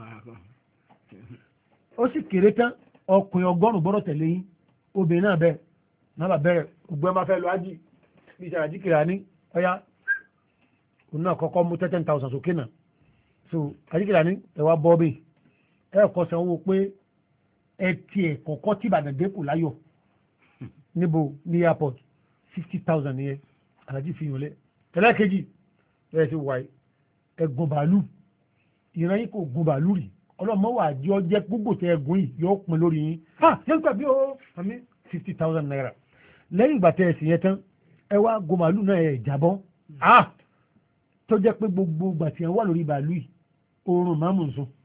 Speaker 2: ó sì kéré tán ọkùnrin 100 gbọ́dọ̀ tẹ̀lé yín obìnrin náà bẹ́ẹ̀ náà bà bẹ̀rẹ̀ ògbẹ́ máa fẹ́ lọ ájì bí ìṣàrà jíkìrà ní ọyá òun náà kọ́kọ́ mú 10,000 sókè náà so àjíkìrà ní ẹwà bọ́ọ̀bì ẹ̀kọ́ sanwó pé ẹ tiẹ̀ kọ̀kọ́ tí Ìbàdàn dẹ́kù láyọ̀ níbo ní airport 50,000 nìyẹn alájí fi yàn lẹ ẹlẹ́kejì ẹ̀ ti wà ẹ̀gùn bàálù ìran yìí kò gun bàálù rí ọlọ́mọ wà jẹ́ ọjẹ́ gbogbo tẹ ẹ̀gùn yìí yóò pin lórí yín yẹn gbà bí ó àmì 50,000 naira lẹ́yìn ìgbà tẹ ẹ̀sìn yẹn tán ẹ wá gun bàálù náà ẹ̀ jábọ́ tó jẹ́ pé gbogbo ìgbà tí ẹ wà lórí bàálù yìí oorun máa mú un sùn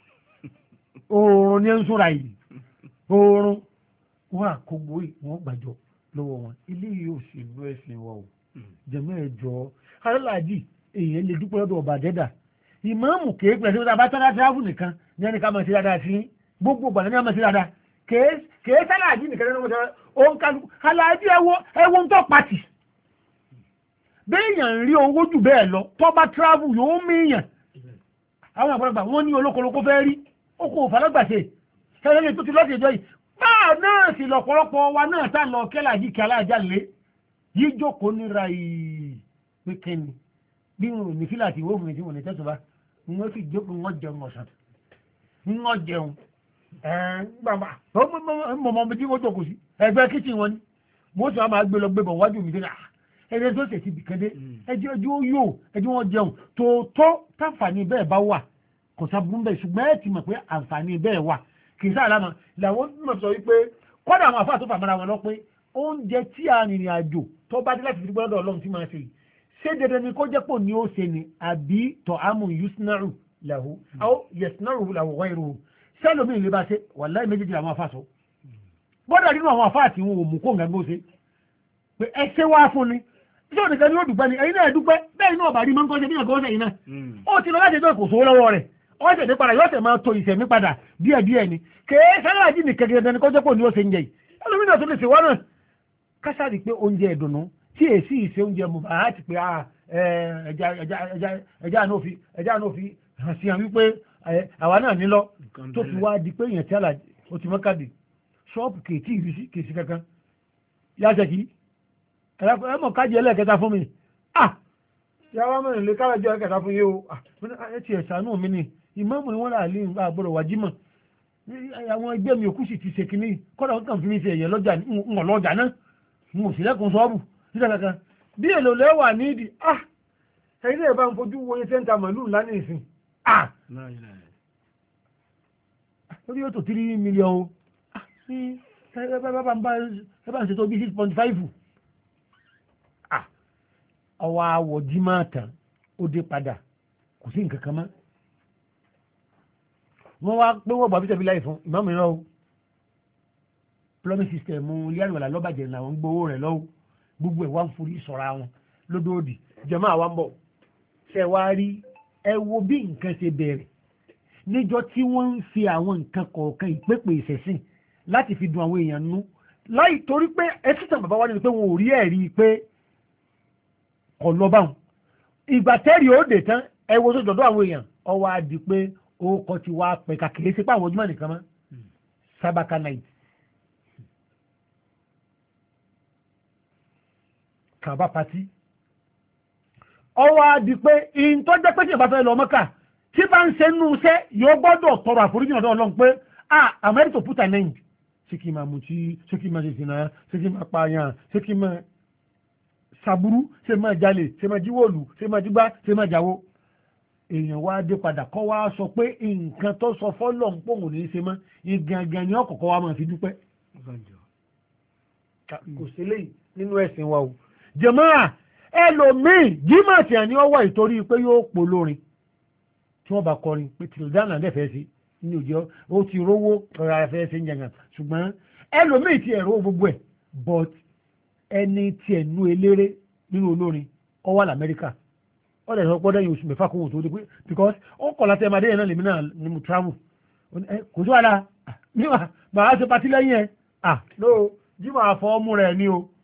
Speaker 2: oorun ní ẹ̀ ń súnra yìí oorun wọn àkógbó yìí wọn gbàjọ lọ́wọ́ wọn ilé yóò sì lú ẹ̀sìn wa o jẹ̀mọ́ ẹ̀jọ́ aláàjì èèyàn lè dúpẹ́ lọ́dọ̀ ọba àdẹ́dà ìmáàmù kéé pẹ̀lú tí a bá tọ́lá tíráfù nìkan ní ẹni ká máa ṣe dáadáa sí gbogbo ìgbà ní a máa ṣe dáadáa kéé sálàájì nìkan ní ọmọ ṣe òun kan aláàjì ẹwọ ń tọ́ pàtì béèyàn rí owó jù bẹ́ẹ̀ lọ tó bá tíráfù yóò míyàn àwọn àgbàlagbà wọn ní olókolókó fẹ́ rí ó kò fàlágbàṣe ẹlẹ́yìn tó ti lọ́ọ̀dì ìjọ yìí báà náà sì lọ́pọ̀lọpọ̀ wa náà tá lọ kẹ́làjì kí aláàjà lé yí jókòó níra pé kẹ́ni bí wọn ò ní fílà tí wọ́n fún mi tí wọ́n ní tẹ́sán bá wọ́n fi jókòó wọ́n jẹun ọ̀sán wọ́n jẹun gbàgbà mọ̀mọ́ mi tí wọ́n jókòó sí ẹgbẹ́ kíchìn wọn ni wọ́n sì wá máa gbé lọ gbé bọ̀ wájú mi tẹ́lẹ̀ ẹgbẹ́ tó ṣèṣì bìkẹ́dẹ́ ẹjọ́ yóò ẹjọ́ wọn jẹun tòótọ́ táǹfààní bẹ́ẹ̀ bá wà kò sábùrú bẹ́ẹ̀ ṣùgbọ́n ẹ ti mọ̀ pé àǹfààní bẹ́ẹ̀ wà kì í sáà lánàá làwọn mọ̀ sọ wípé kọ́dà àwọn àfáà tó fàmọ́ra wọn lọ pé oúnjẹ tí arìnrìn àjò tó bá dé láti fi gbọ́dọ̀ ọlọ́run tí máa ṣe yìí ṣé dandan ni kó jẹ́ pò ní ó ṣe ni àbí tọ́ àmú yusnaru lahu àwọn yasnaru lahu ghayruhu sẹ́lómi ìlú bá ṣe wallahi méjèèjì àwọn afá sọ bọ́dà nínú àwọn afá àti wọn ò mú kó nǹkan gbó ṣe pé ẹ ṣe wá fún ni ṣé òní kan ni ó dùgbẹ́ ni ẹ̀yin náà dúpẹ́ bẹ́ẹ̀ náà bá rí mọ́ńkọ́ ṣe bí nǹkan ọ̀sẹ̀ yìí náà ó ti lọ láti ẹjọ́ ìkòsó lọ́wọ́ rẹ̀ ó ṣẹ̀dé padà yóò ṣẹ̀ máa to ìṣẹ̀mí padà díẹ̀díẹ̀ ni kèé sálàjì ní kẹ̀kẹ́ dandan ni kó jẹ́ pò ní ó ṣe ń jẹ yìí ẹlòmínà tó lè ṣe wá náà kásárì pé oúnjẹ ìdùnnú tí èsì ìṣe oúnjẹ mu bàá ti pé ẹja náà fi hàn sí hàn wípé àwa náà nílọ tó fi wá di pé èèyàn tí àlà ó ti mọ́kàdé ṣọ́ọ̀pù kèétí ìrísí kèésí kankan yáṣẹ́ kí ẹmọ kájí ẹlẹ́ẹ̀kẹta fún mi yàrá mẹ́rin lè káàjọ ẹlẹ́ẹ̀kẹta fún yé o ẹ ti ẹ̀sánú mi ni ìmáàmù ni wọ́n là lè ń gbọ́dọ̀ wájímọ̀ àwọn ẹgbẹ́ mi òkú sì ti ṣe kínní kọ́dà ó kàn fi mi ṣe ẹ̀yẹ lọ́jà ń lọ́jà náà ń ò sí lẹ́kùn sọ́ọ̀bù nígbà kankan bí èlò lẹ́wà nídìí ẹ̀yin náà bá ń fojú wo iye sẹ́ńtà màlúù ńlá ní ìsìn lórí yóò tó 3 mílíọ̀nù ẹ bá ń ṣètò bí 6.5 ọwọ́ àwọ̀ jímọ̀ tán ó dé padà kò sí nǹkan kan mọ́ wọ́n wá pé wọ́n bọ̀ bí tẹ̀bí láì fún ìmáàmù náà o plumbing system ilé àlùwàlà lọ́bàjẹ́ làwọn gbowó rẹ̀ lọ́wọ́ gbogbo ẹ̀ wá ń forí sọ̀rọ̀ àwọn lódòdì jàmáà àwa ń bọ̀ ṣe wá rí ẹ wo bí nǹkan ṣe bẹ̀rẹ̀ níjọ́ tí wọ́n ń fi àwọn nǹkan kọ̀ọ̀kan ìpépè ìṣẹ̀sìn láti fi dùn àwọn èèyàn nú láì torí pé ẹtítàn bàbá wa ní pé wọn ò rí ẹ̀rí pé kọ̀ lọ báwọn ìgbà tẹ́rì ó dé tán ẹ wo tó dọ̀dọ̀ àwọn èèyàn ọwọ́ á di pé ó kọ́ ti wá pẹ̀ka kìí ṣe pé àwọn ojúmọ̀ nìkan mọ́ sábàkà náà kàbá pati ọwọ́ á di pé ìyìntọ́ jẹ́ pé tí ìbá fẹ́ lọ Mọ́kà tí bá ń ṣe nù iṣẹ́ yóò gbọ́dọ̀ tọrọ àforíjì ọ̀dọ̀ Ọlọ́run pé amẹ́rìtò put an end ṣé kí n máa mutí ṣé kí n máa ṣe ìsìnà ṣé kí n máa pààyàn ṣé kí n máa ṣàbúrú ṣé máa jalè ṣé máa jíwòlù ṣé máa jígbá ṣé máa jáwó èèyàn wá dé padà kọ́ wá sọ pé nǹkan tó sọ fọ́lọ̀ ń pòun ní í ṣe mọ́ ìgangan ni ọkọ̀ọ̀kọ̀ wa máa fi dúpẹ́ kò sí léyìí nínú ẹ̀sìn wa o jàmáà ẹlòmíì jímọ̀tì àní ọwọ́ ìtorí pé yóò polórin tí wọ́n bá kọrin pé tìlódánà lẹ́fẹ̀ẹ́ sí ní òjò ó ti rówó ọ̀rọ̀ afẹ́ ṣe ń jẹ̀gàn ṣùgbọ́n ẹlòmíì ti ẹ̀rọ gbogbo ẹ̀ but ẹni tí ẹ̀ nú eléré nínú olórin ó wà l'Amẹ́ríkà ó lè sọ pọ́dọ̀ yìí oṣù mẹ́fà kó wò tó dé pé because ó kọ̀ láti ẹ̀ma déyẹn náà lèmi náà ni mo travel kò sí wàhálà níwà màá ṣe patí lẹ́yìn ẹ̀ no jí màá fọ ọmú rẹ̀ ní o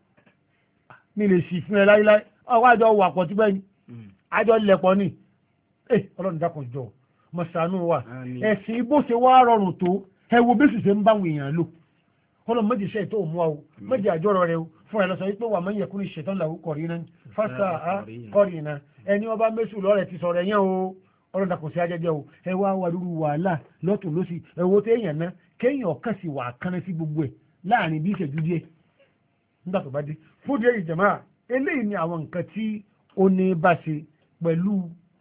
Speaker 2: mi lè sì fún ẹ láíláí ọwọ́ àjọ wà pọ̀ tí bẹ́ẹ̀ ni àjọ lẹ̀pọ̀ ni ọlọ́run dákun jọ mọ̀sánú wa ẹ̀sìn bó ṣe wá rọrùn tó ẹ wo bí ṣùṣe ń bá àwọn èèyàn lò ọlọ́run méjì ṣe ètò òmùwa o méjì àjọrọ̀ rẹ o fún ẹ lọ sọ wípé wà máa ń yẹkùn ìṣẹ̀tàn làwọn kọ̀rí náà fásitì kọ̀rí náà ẹni ọba mẹ́sù lọ́rẹ̀ ti sọ̀rọ̀ ẹ̀yàn o ọlọ́run dákun sí ajẹ́jẹ́ o ẹ wá wà lóru wàhálà lọ́tún lọ́sì ẹ wo téèyàn ná kéèyàn kàn sí wà kánná sí gbogbo ẹ̀ láàrin bí ìṣẹ́jú díẹ̀ nígbà tó bá dé fúdìí èyí jẹ̀máà eléyìí ni àwọn nǹkan tí ó ní bá ṣe pẹ̀lú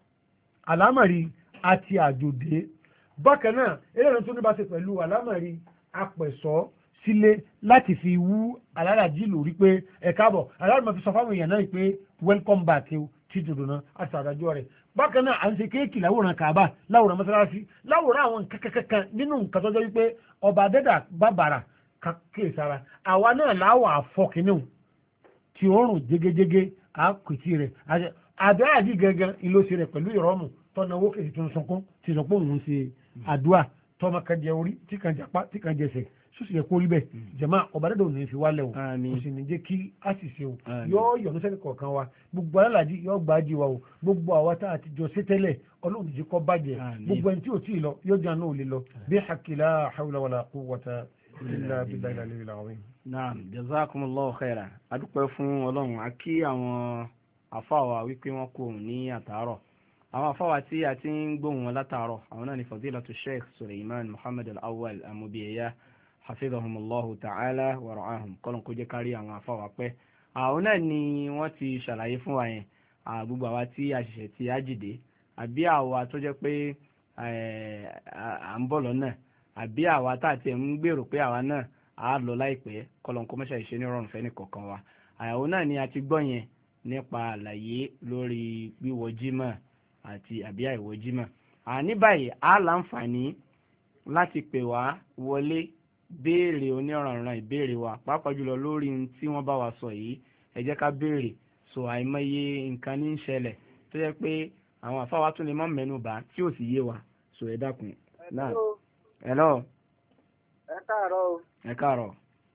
Speaker 2: àlámọ̀rí àti àjòdè bákan náà eléyìí tó ní bá ṣe pẹ̀lú àlámọ̀rí apẹ̀sọ́ sílé láti fi wú alárajì lórí pé ẹ káàbọ̀ alárajì máa fi sọ fáwọn èèyàn náà pé welcome back tí dòdò náà àti àdájọ́ rẹ̀ bákan náà à ń ṣe kéèkì láwòrán Kaaba láwòrán mọ́sálásí láwòrán àwọn kankan nínú nǹkan tó jẹ́ wípé ọba adẹ́dà bàbàrà kéèsára àwa náà láwọ̀ àfọkìnnìún tí ó rùn jégéjégé àkùtì rẹ̀ àdáyàjì gangan ìlọsí rẹ̀ pẹ̀lú ìrọ́mù tọ́nà owó kèsì tó ń sunkún tí sọ pé òun ṣe àdúrà tọ́mọ kan jẹ orí tí kan jẹ apá tí kan jẹ ẹsẹ̀ sọ́sì yẹ kó rí bẹ́ẹ̀ jẹ̀má ọba dẹ́dọ̀ ní fi wálẹ̀ o kò sì ní jẹ́ kí a sì ṣe o yóò yọ̀nù sẹ́ni kọ̀ọ̀kan wa gbogbo alálàájì yóò gbájú wa o gbogbo àwa tá a ti jọ sí tẹ́lẹ̀ ọlọ́run ti kọ́ bàjẹ́ gbogbo ẹni tí ò tí ì lọ yóò jẹ́ àná ò lè lọ bí hakila hawla wala quwwata illa billahi al-aliyyil azim.
Speaker 1: naam jazakumullahu khaira adúpẹ́ fún ọlọ́run a kí àwọn àfáwà wípé wọ́n kò ní àtàárọ̀ àwọn àfáwà tí a ti ń gbóhùn wọn látàárọ̀ àwọn náà ni fadilatu sheikh suleiman muhammad al-awwal amubiyeya hafidhahumullahu ta'ala wa ra'ahum kọ́lọ̀ kó jẹ́ kárí àwọn àfáwà pẹ́ àwọn náà ni wọ́n ti ṣàlàyé fún wa yẹn gbogbo àwa tí a ṣẹ̀ṣẹ̀ ti ájìdé àbí àwa tó jẹ́ pé à ń bọ̀ lọ́nà àbí àwa tá àti ẹ̀ ń gbèrò pé àwa náà á lọ láìpẹ́ kọ́lọ̀ kó mọ́ṣáì ṣe ní rọrùn fẹ́ ní kọ̀ọ̀kan wa àwọn náà ni a ti gbọ́ yẹn nípa àlàyé lórí wíwọ̀ jímọ̀ àti àbí àìwọ̀ jímọ̀ ní báyìí a láǹfààní láti pè wá wọlé béèrè onírànràn ìbéèrè wa pàápàá jùlọ lórí tí wọ́n bá wa sọ yìí ẹ jẹ́ ká béèrè so àìmọye nǹkan ní í ṣẹlẹ̀ tó yẹ pé àwọn àfáwà tún lè má mẹ́nu bà tí ò sì yé wa so ẹ dákun náà. hello.
Speaker 3: ẹ káàárọ̀ o.
Speaker 1: ẹ káàárọ̀.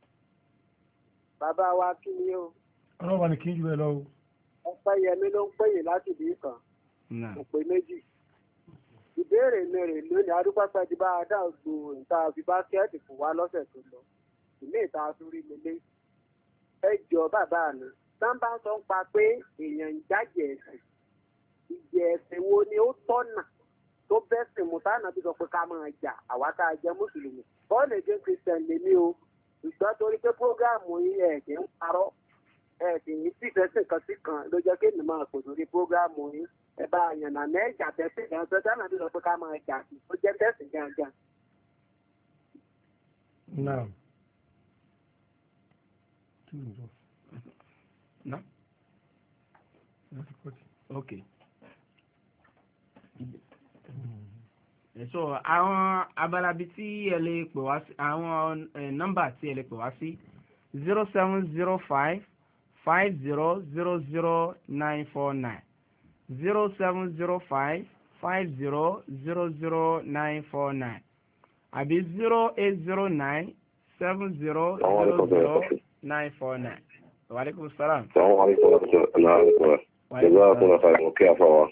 Speaker 3: bàbá wa kí ni o.
Speaker 2: ọlọ́wà ni kí n jù ẹ lọ o.
Speaker 3: Ọpẹ́yẹmí ló ń pèyè láti ibì kan òpè méjì ìbéèrè mi rè lónìí adúpẹ́pẹ́ ti bá a dá gbò nǹkan àfi báskẹ́ẹ̀tì fún wa lọ́sẹ̀ tó lọ ilé ìta àtúrí lélẹ̀ ẹ jọ bàbá mi sábà sọ ń pa pé èèyàn ń jájẹ ẹ̀sìn ìjẹ ẹ̀sìn wo ni ó tọ́nà tó bẹ́ sìn mú sáànà bí sọ pé ká máa jà àwa tá a jẹ́ mùsùlùmí bọ́ọ̀lù èdè christian lèmi o ìgbà torí pé prógráàmù yìí ẹ̀jẹ̀ ń parọ́ ẹ̀sìn tí ìfẹsẹ̀ kan sí kan ló jẹ́ kí ènìyàn máa pò lórí prógráàmù yìí ẹ bá àyànnà mẹ́jà tẹ̀sí gan tó dáná bí lọ pé ká máa jà sí ó jẹ́ tẹ̀sí gangan.
Speaker 2: Naam.
Speaker 1: No? Okay. So àwọn abalabi tí ẹ lè pè wá sí àwọn nọ́mbà tí ẹ lè pè wá sí 0705 50000949 0705 50000949 àbí 0809 70000949. Wa alaikum salam.
Speaker 4: Assalamu alaikum wa rahmatullahi. Jazakumullahu khairan kí a fà wá.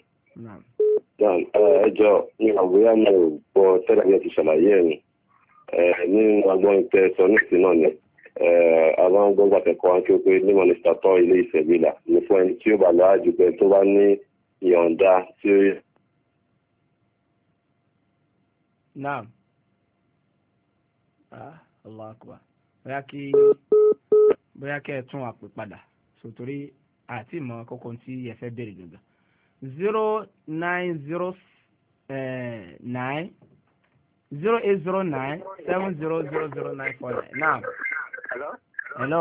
Speaker 4: Ẹjọ́ ní àgbéyà náà gbọ́ tẹ́lẹ̀ bí ẹ ti ṣàlàyé ẹ̀yìn nínú agbọ́n ìtẹ́ sọ ní ìsìn náà ni àwọn gbọ́ngbà tẹ̀kọ́ wọn kí ó pé ní mọ̀nísítà tọ́ ilé ìṣẹ̀bílà ní fún ẹni tí ó bá lọ ájú pé tó bá ní ìyọ̀ǹda tí ó yẹ.
Speaker 1: Naam. Allah akbar. Bóyá kí ẹ tún àpè padà sòtórí àti ìmọ̀ kókó tí ẹ fẹ́ bèrè gangan. 0809 70000949. Now. Hello.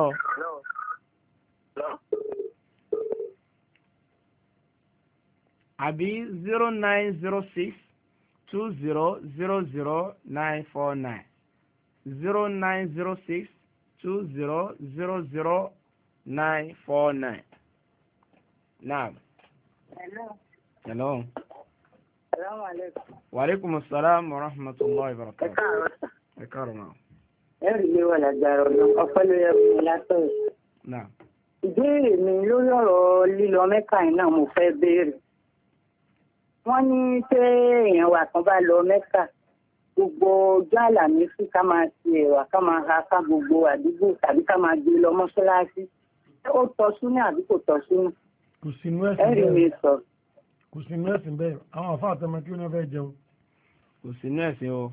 Speaker 1: Àbí 0906 20000949. 0906 20000949. Naam. Hello.
Speaker 5: Assalamu alaikum.
Speaker 1: Wa alaikum assalam wa rahmatullahi wa barakatuh. Ẹ káàárọ̀ ma.
Speaker 5: Ẹ̀rí lé wà lágbára ọ̀nà ọ̀pẹ́ ló yẹ fún mi látọ̀.
Speaker 1: Naam.
Speaker 5: Ìbéèrè mi lórí ọ̀rọ̀ lílọ Mẹ́kà yìí náà mo fẹ́ béèrè. Wọ́n ní ṣé èèyàn wà kan bá lọ Mẹ́kà gbogbo ọjọ́ Àlàmísì ká máa ṣe ẹ̀wà ká máa ha ká gbogbo àdúgbò tàbí ká máa gbé lọ mọ́ṣáláṣí. Ó tọ́ súnà àbí kò tọ́ súnà?
Speaker 2: Kò sínú ẹ̀sìn
Speaker 5: Ẹ̀rí mi sọ.
Speaker 2: Kò sínú ẹ̀sìn bẹ́ẹ̀ àwọn àfáà àtọmọ kí wọ́n fẹ́ jẹun.
Speaker 1: Kò sínú ẹ̀sìn o.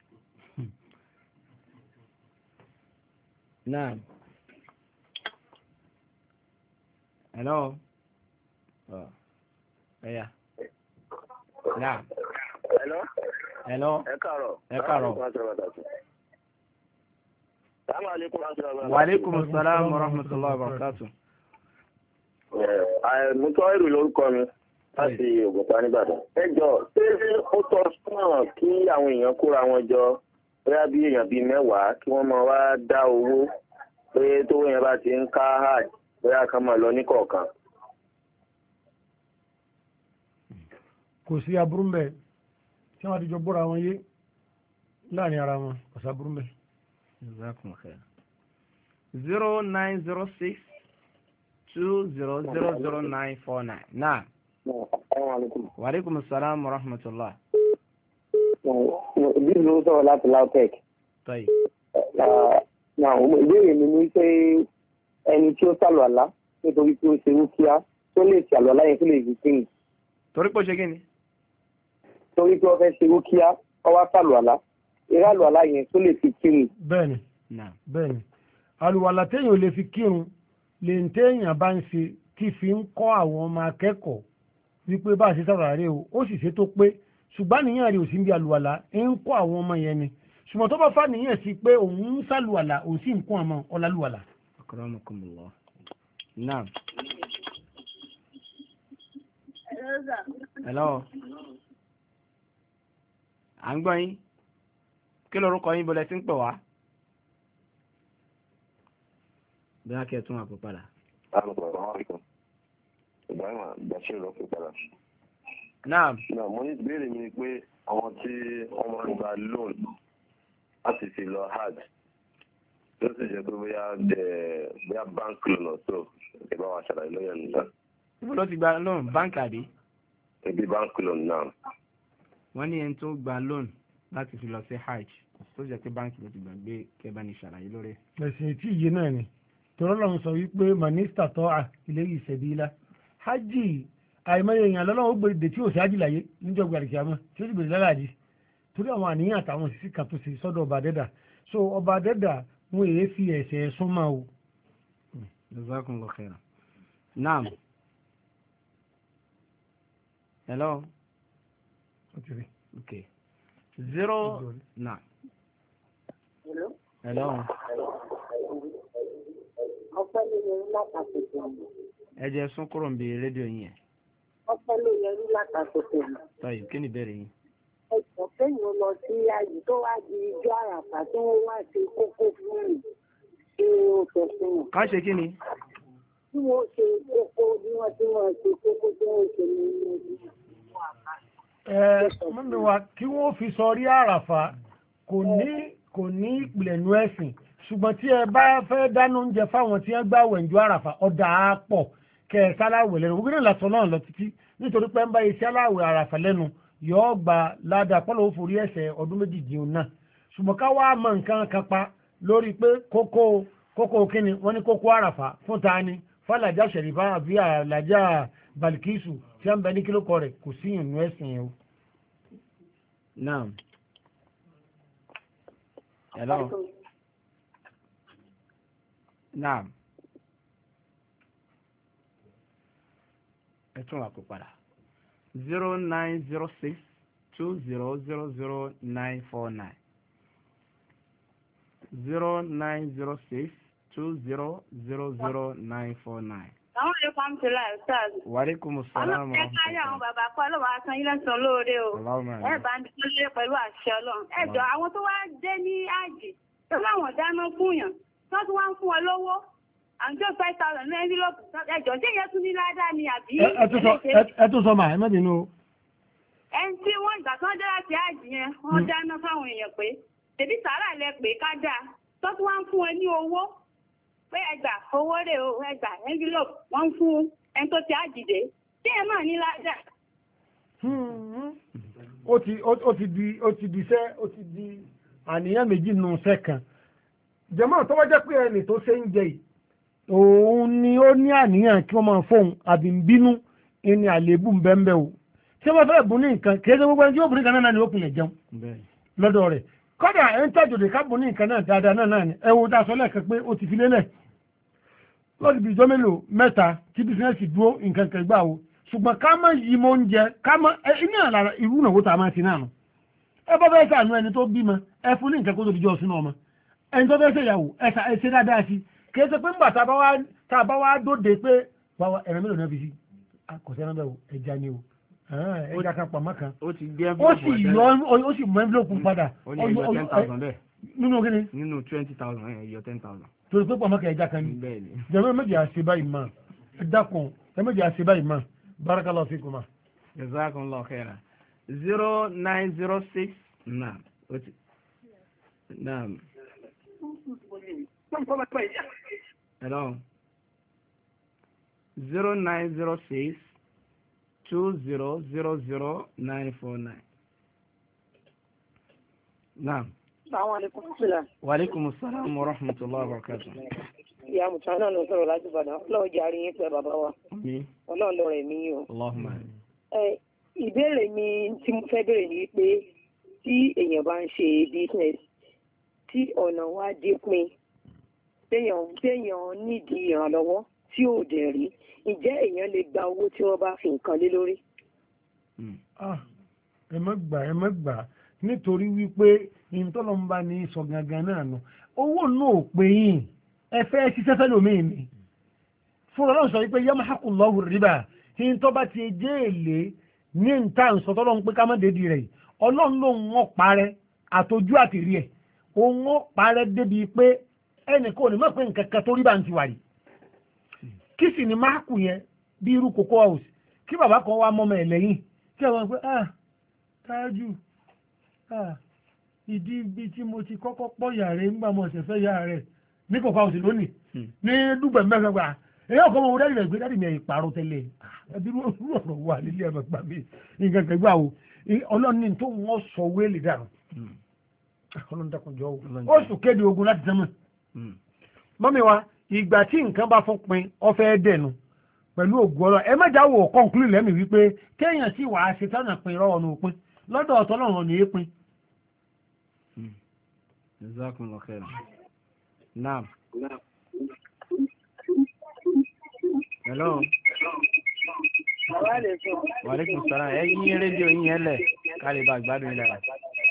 Speaker 1: Naam. Hello. Yeah. Naam.
Speaker 4: Hello.
Speaker 1: Hello.
Speaker 4: Ẹ káàárọ̀.
Speaker 1: Ẹ káàárọ̀.
Speaker 4: Assalamu alaikum.
Speaker 1: Wa alaikum assalam wa rahmatullahi wa barakatuh.
Speaker 4: Mo tọ́ èrò lórúkọ mi láti Ògùnpa nìbàdàn. Ẹ jọ̀ọ́ ṣé ó tọ́ sọ́nà kí àwọn èèyàn kóra wọn jọ bóyá bí èèyàn bíi 10 kí wọ́n máa wá dá owó pé tówó yẹn bá ti ń ká hajj bóyá ká máa lọ níkọ̀ọ̀kan.
Speaker 2: Kò sí aburú mbẹ tí wọ́n ti jọ bóra wọn yé láàrin ara wọn kò sí aburú mbẹ.
Speaker 1: Jazakum khair. 0906-20000949. Naam. Wa alaikum assalam wa rahmatullah.
Speaker 3: Bí ló sọ̀rọ̀ láti LAUTECH.
Speaker 1: Tayyib.
Speaker 3: Ìbéèrè mi ní pé ẹni tí ó sàlù àlá nítorí tí ó ṣe rúkíá tó lè ṣàlù àlá yẹn tó lè fi kíni.
Speaker 1: Torí pé ó ṣe kí ni?
Speaker 3: Torí pé wọ́n fẹ́ ṣe rúkíá ó wá sàlù àlá. Ìràlù àlá yẹn tó lè fi kíni.
Speaker 2: Bẹ́ẹ̀ni. Bẹ́ẹ̀ni. Àlùwàlá téèyàn ò lè fi kírun lè ń téèyàn bá ń ṣe tí fi ń kọ́ àwọn ọmọ akẹ́kọ̀ọ́ wípé bá a ṣe sábà rẹ̀ o ó sì ṣe tó pé ṣùgbọ́n níyàn rí òsì ń bí àlùwàlá ń kọ́ àwọn ọmọ yẹn ni ṣùgbọ́n tó bá fà níyàn sí pé òun ń sàlùwàlá òun sì ń kún àmọ́ ọ̀làlùwàlá.
Speaker 1: Akramakumullah. Naam. Hello. À ń gbọ́ yín. Kí lorúkọ yín bọ́lẹ̀ tí ń pè wá? Bí a kẹ́ tún àpò padà. Naam.
Speaker 4: Mo ní ìbéèrè mi ni pé àwọn tí wọ́n máa ń gba loan láti fi lọ hajj tó sì jẹ́ pé bóyá bank loan ọ̀tọ̀ ìbá wa ṣàlàyé lóyè nígbà.
Speaker 1: Ibo ló ti gba loan báńkì àbí?
Speaker 4: Ibi bank loan náà.
Speaker 1: Wọ́n ní ẹni tó gba loan láti fi lọ sí hajj tó jẹ́ pé báńkì ló ti gbàgbé kẹba ní ṣàlàyé lórí.
Speaker 2: ẹ̀sìn tí ìyé náà ni tọ́lọ́lọ́run sọ wípé manista tọ́ à ilayhi sabila hajj àìmọye èèyàn lọ́lọ́run ó gbèrè tí ò sí hajj láyé níjọ́ gbàdìkì àmọ́ tí ó sì gbèrè lálàjì torí àwọn àníyàn àtàwọn òṣìṣẹ́ kan tó ṣe sọ́dọ̀ ọba adẹ́dà so ọba adẹ́dà wọn èé fi ẹ̀ṣẹ̀ sún máa o.
Speaker 1: Jazakumullahu khairan. Naam. Hello. Okay. 0 Naam. Hello.
Speaker 5: Ọpẹ́ ló yẹ ní látàkùtù.
Speaker 1: Ẹ jẹ́ sún kúrò níbi rédíò yín yẹn.
Speaker 5: Ọpẹ́ ló yẹ ní látàkùtù.
Speaker 1: Tayyib, kí ni ìbéèrè yín?
Speaker 5: Ẹ̀sọ̀ kéèyàn lọ sí ààyè tó wá di ijó àràfà tó wọ́n wá ṣe kókó fún mi ṣé ó sọ fún wọn.
Speaker 1: Ká ṣe kí ni?
Speaker 5: Bí wọ́n ṣe kókó bí wọ́n ti wọ́n ṣe kókó tí wọ́n ṣe ní ìlú àpá.
Speaker 2: Mọ́mí wa kí wọ́n fi sọrí àràfà kò ní ìpìlẹ̀ nú ẹ̀sìn ṣùgbọ́n tí ẹ bá fẹ́ dáná oúnjẹ fáwọn tí wọ́n gbà wẹ̀njú àràfà ọ̀dà á pọ̀ kẹ́ ẹ sáláwẹ̀ lẹ́nu gbogbo náà lásán náà lọ títí nítorí pé ń bá iṣẹ́ aláwẹ̀ àràfà lẹ́nu yóò gba ládàá pọ́lọ́ ó forí ẹ̀ṣẹ̀ ọdún méjì jẹun náà ṣùgbọ́n ká wá mọ nǹkan kan pa lórí pé kókó kíni wọ́n ní kókó àràfà fún ta ni fàlàjà ṣẹ̀rífà àbí àlàjà Balikisu tí wọ́n bẹ ní kílókọ rẹ̀ kò sí ìrìn ẹ̀sìn yẹn o.
Speaker 1: Naam. Hello. Naam. Ẹ tún wà kó padà. 0906-20000949. 0906-20000949.
Speaker 6: Àwọn ẹ̀kọ́ ń fi láì sáà.
Speaker 1: Wa alaikum assalam.
Speaker 6: Ọlọ́run ẹ̀ka rí àwọn bàbá kọ́ lọ́wọ́ asan ilé san lóore o. Ẹ bá ń dúró pẹ̀lú àṣẹ Ọlọ́run. Ẹ jọ àwọn tó wá dé ní àjì tó láwọn dáná fún yàn tó tún wá ń fún wọn lówó àjọ 5,000 ní envelope ẹjọ́ tí ìyẹn tún ní ládàá ni àbí.
Speaker 2: ẹ tún sọ mà ẹ má bínú.
Speaker 6: ẹni tí wọ́n ìgbà tó ń dá láti àjì yẹn wọ́n dáná fáwọn èèyàn pé tèbí sàárà lẹ pé ká dáa tó tún wá ń fún wọn ní owó pé ẹgbà owó rè o ẹgbà envelope wọ́n ń fún ẹni tó ti àjìdé tí ẹ máa ní ládàá.
Speaker 2: ó ti di àníyàn méjì nù sẹ́kàn jẹ́mọ́ tó wá jẹ́ pé ẹni tó ṣe ń jẹ yìí òun ni ó ní àníyàn kí wọ́n máa fóun àbí ń bínú ẹni àléébù ń bẹ́ẹ̀ o tí wọ́n fẹ́ bùn ní nǹkan kì í ṣe gbogbo ẹni tí ó bùn ní nǹkan náà ni ó pinlẹ̀ jẹun lọ́dọ̀ rẹ̀ kọ́dà ẹ̀ ń tàjòdè ká bùn ní nǹkan náà dáadáa náà ni ẹ wo dá sọ lẹ́ẹ̀kan pé ó ti fi lélẹ̀ lọ́dún bíi ìjọ́ mélòó mẹ́ta tí bísíǹsì dúró nǹkan kan gbà o ṣùgbọ́n ká má yí mọ́ oúnjẹ ká má iná àlàra irú ìnáwó tá a máa ti náà nù ẹ bá fẹ́ sànú ẹni tó bímọ ẹ fún ní nǹkan kó tó di jọ sínú ọmọ ẹni tó fẹ́ ṣèyàwó ẹ ṣe dáadáa sí kì í ṣe pé ńgbà tá a bá wá dóde pé wàá ẹ̀rọ mélòó náà fi sí kò sí ẹran bẹ́ẹ̀ o ẹja ni o ẹja kan pàmò kan ó sì mọ envelope padà
Speaker 1: ó ní ẹyọ 10,000 bẹ́ẹ̀
Speaker 2: nínú kíni
Speaker 1: nínú 20,000 ẹyọ 10,000
Speaker 2: torí pé pàmò kan ẹja kan ní jẹ́wọ́ méjì àṣẹ báyìí mà ẹ dákun ẹ méjì àṣẹ báyìí mà barakallahu fikuma.
Speaker 1: jazakumullahu khairan 0906 naam naam hello 0906 20000949 naam.
Speaker 7: Assalamu alaikum.
Speaker 1: Wa alaikum assalam wa rahmatullahi wa barakatuh.
Speaker 7: Ìyá Mùsùlùmí náà sọ̀rọ̀ láti Ìbàdàn. Ọlọ́run jẹ́ àríyìn pẹ́ bàbá wa. Ọlọ́run lọ rẹ̀ mí o.
Speaker 1: Allahumma.
Speaker 7: Ìbéèrè mi tí mo fẹ́ béèrè ni pé tí èèyàn bá ń ṣe business tí ọ̀nà wa dé pin téèyàn nídìí ìrànlọ́wọ́ tí ò dẹ̀ rí ǹjẹ́ èèyàn lè gba owó tí wọ́n bá fi nǹkan lé lórí.
Speaker 2: ẹ má gbà nítorí wípé ìtọ́lọ́mbà ní sọ gangan náà nù owó náà ò pé yín ẹ fẹ́ ṣiṣẹ́ fẹ́ lómi ni fún ọlọ́run sọ wípé yamhaqullahu riba ìtọ́ bá ti jẹ́ èlé ní ìta ìsọtọ́lọ́run pé ká má dédi rẹ̀ ọlọ́run ló ń wọ́n parẹ́ àtọ́jú àti rí ẹ̀ òun wọ́n parẹ́ débi pé ẹnì kan ò ní mọ̀ pé nǹkan kan tó rí bá ń ti wà rí kí sì ni máàkù yẹn bí irú cocoa house kí bàbá kan wá mọ́mọ́ ẹ̀ lẹ́yìn kí ẹ wọ́n pé Tájù ìdí ibi tí mo ti kọ́kọ́ pọ̀ yàrá nígbà mo ṣẹ̀ fẹ́ yàrá rẹ̀ ní cocoa house lónìí ní dùgbẹ̀ mẹ́fẹ́ gbà èyí ọkọ̀ ọmọ òwúrẹ́ rẹ̀ gbé dáàdì mi ẹ̀yìn pààrọ̀ tẹ́lẹ̀ ẹbí ọ̀rọ̀ wà nílé ẹ̀mọ̀ gbà mí nǹkan kẹgbà o ọlọ́ni tó wọ́n sọ wéèlì dànù ọlọ́ni dákunjọ́ ó sì kéde ogun láti sẹ́mọ̀ mọ́mi wa ìgbà tí nǹkan bá fún pin ọfẹ́ dẹ̀nu pẹ̀lú ògùn ọlọ́ ẹ má jáwọ́ kọ́ńkúlì lẹ́mìí wípé kéèyàn sì wàá ṣe tọ́nà pin rọ́wọ́ ní òpin lọ́dọ̀ ọ̀tọ́ lọ́rùn ní èépin.
Speaker 1: Jazakumullahu khairan. Naam. Hello. Wa alaikum salaam. Ẹ yín rédíò yín yẹn lẹ̀ ká lè bá gbádùn ilẹ̀ rẹ̀.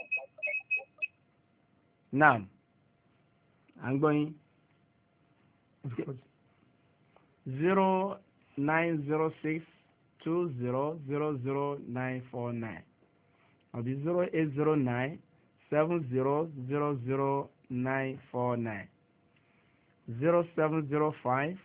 Speaker 1: Naam. À ń gbọ́ yín. 0906 20000949 àbí 0809 70000949 0705